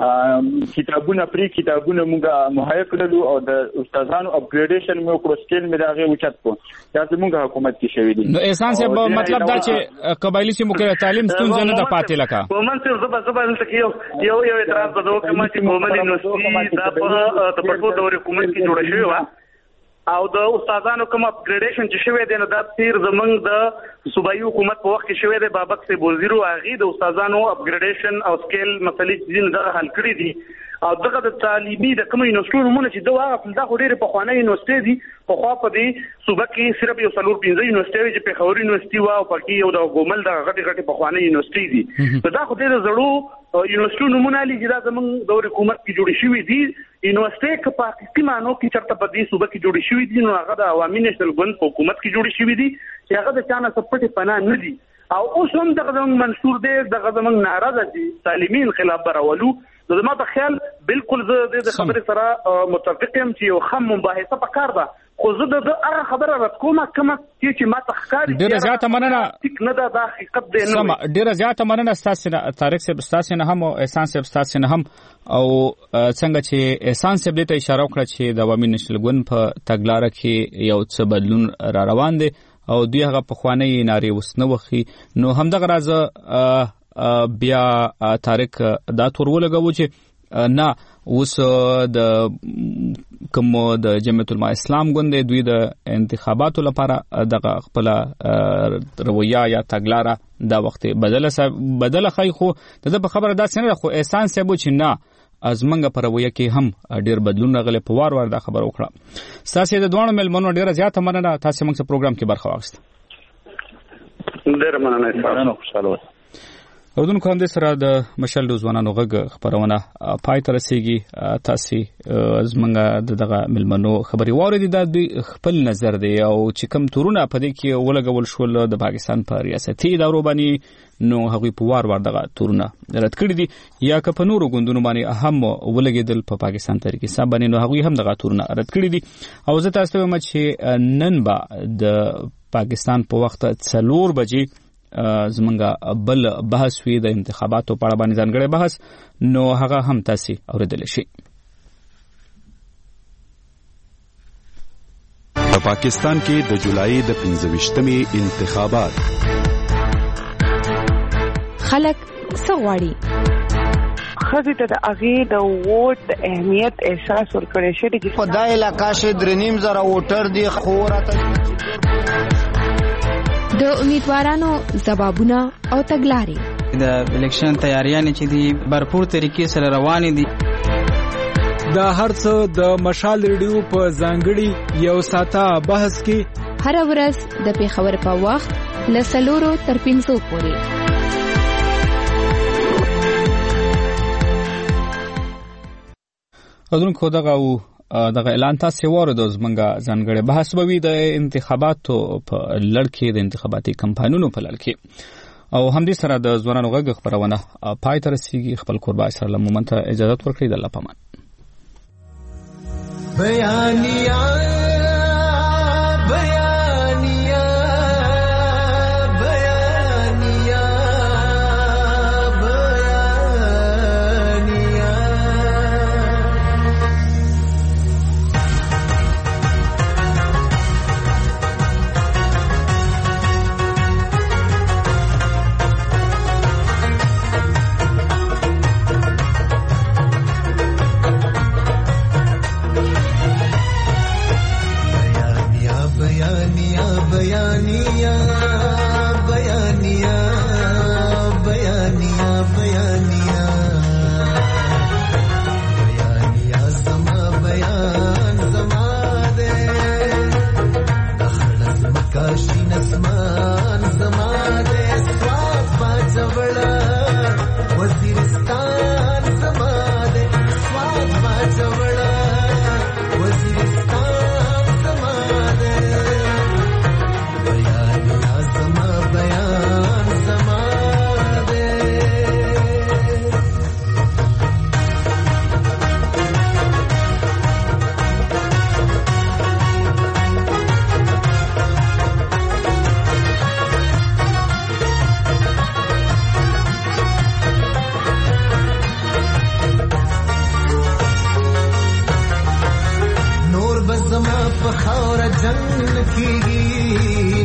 کتابونه موږ مهیا کړلو او د استادانو اپګریډیشن مو کړو، سکیل مې راغی اوچت کو دا زموږ حکومت کې شوی دی. نو احسان صاحب مطلب دا چې قبایلی چې موږ تعلیم ستونزه نه د پاتې لکه مومن صاحب زبر یو اعتراض به وکم چې مومن یونیورسيټي دا په تپټو دور حکومت کې جوړ شوی و او د استادانو کوم اپګریډیشن چې شوی دی نو دا تیر زمنګ د صوبایي حکومت په وخت کې شوی دی. بابک سے وزیرو هغه د استادانو اپګریډیشن او سکیل مسلې چې نه حل کړی دي او دغه د تعلیمي د کوم یونیورسيټو مونږ چې دا هغه د ډېر په خوانه یونیورسيټي دي په خوا په دې صوبه کې صرف یو څلور 15 یونیورسيټي چې په خور یونیورسيټي وا او پکې یو د ګومل د غټي په خوانه یونیورسيټي دي. دا خو ډېر زړو یونیورسيټو نمونه لري چې دا زمونږ د حکومت کې جوړې شوې دي. یونیورسيټي کې په حقیقي معنی کې چرته په دې صوبه کې جوړې شوې دي نو هغه د عوامي نېشنل ګوند په حکومت کې جوړې شوې دي چې هغه د چانه سپټي پناه نه دي او اوس هم دغه زمونږ منشور دی دغه زمونږ ناراضه دي تعلیمي انقلاب براولو. زما په خیال بالکل زه د خبرې سره متفق یم چې یو خام مباحثه پکار ده خو زه د هغه خبره رد کوم کومه چې ما تخکاری ډیره زیاته مننه نه دا حقیقت دی نو ډیره زیاته مننه تاسو تاریخ صاحب تاسو نه هم او احسان صاحب تاسو نه هم او څنګه چې احسان صاحب ته اشاره وکړه چې د عوامي نشل ګوند په تګلارې کې یو څه بدلون را روان دي او دوی هغه په خوانې ناری وسنه وخی نو همدغه راز بیا تاریخ دا تور ولګو چې نه اوس د کوم د جمعیت العلماء اسلام ګوند دوی د انتخاباتو لپاره دغه خپل رویه یا تګلارې دا وخت بدله خای خو د خبره داسې نه خو احسان صاحب چې نه ازمنګ پر رویه کې هم ډیر بدلون راغلی په وار دا خبر وکړه. تاسو د دوه ملمنو ډیره زیاته مننه تاسو موږ په پروګرام کې برخه واخیسته. ډیر مننه خوشاله اردن کوم د سره د مشل ځوانانو غږ خبرونه پای تر رسیدي تاسو زمنګ دغه ملمنو خبري واردی د خپل نظر دی او چې کوم تورونه په دې کې ولګول شول د پاکستان په ریاستي ادارو باندې نو هغه په وار دغه تورونه رد کړی دي یا که په نورو ګوندونو باندې اهم ولګیدل په پاکستان طریقې حساب باندې نو هغه هم دغه تورونه رد کړی دي او زه تاسو ته وایم چې نن با د پاکستان په وخت 4 بجې زمونږ بل بحث وی د انتخاباتو په اړه باندې ځانګړی بحث نو هغه هم تاسو اوریدل شي. په پاکستان کې د جولای د 15مې انتخابات خلک سغواړي خزي ته د اغي د ووټ د اهمیت احساس ورکړی شي چې خدای علاقه شه درنیم زره ووټر دی خوراته د امیدوارانو ځوابونه او تګلارې د الیکشن تیاریانې چې دي برپور طریقې سره روانې دي د هرڅه د مشال ریډیو په ځانګړي یو ساعته بحث کې هر ورځ د پیښور په وخت ل 4 تر 5 پورې اذن کو دغه اعلان تاسو وروډو زمونږه ځانګړي بحث به وي د انتخاباتو په لړ کې د انتخاباتي کمپاینونو په لړ کې او هم دې سره د ځوانانو غږ خبرونه پای تر رسیدي خپل قربا سره لمومن ته اجازه ورکړئ د الله پامان. بیانیا خاور جنگ کیږي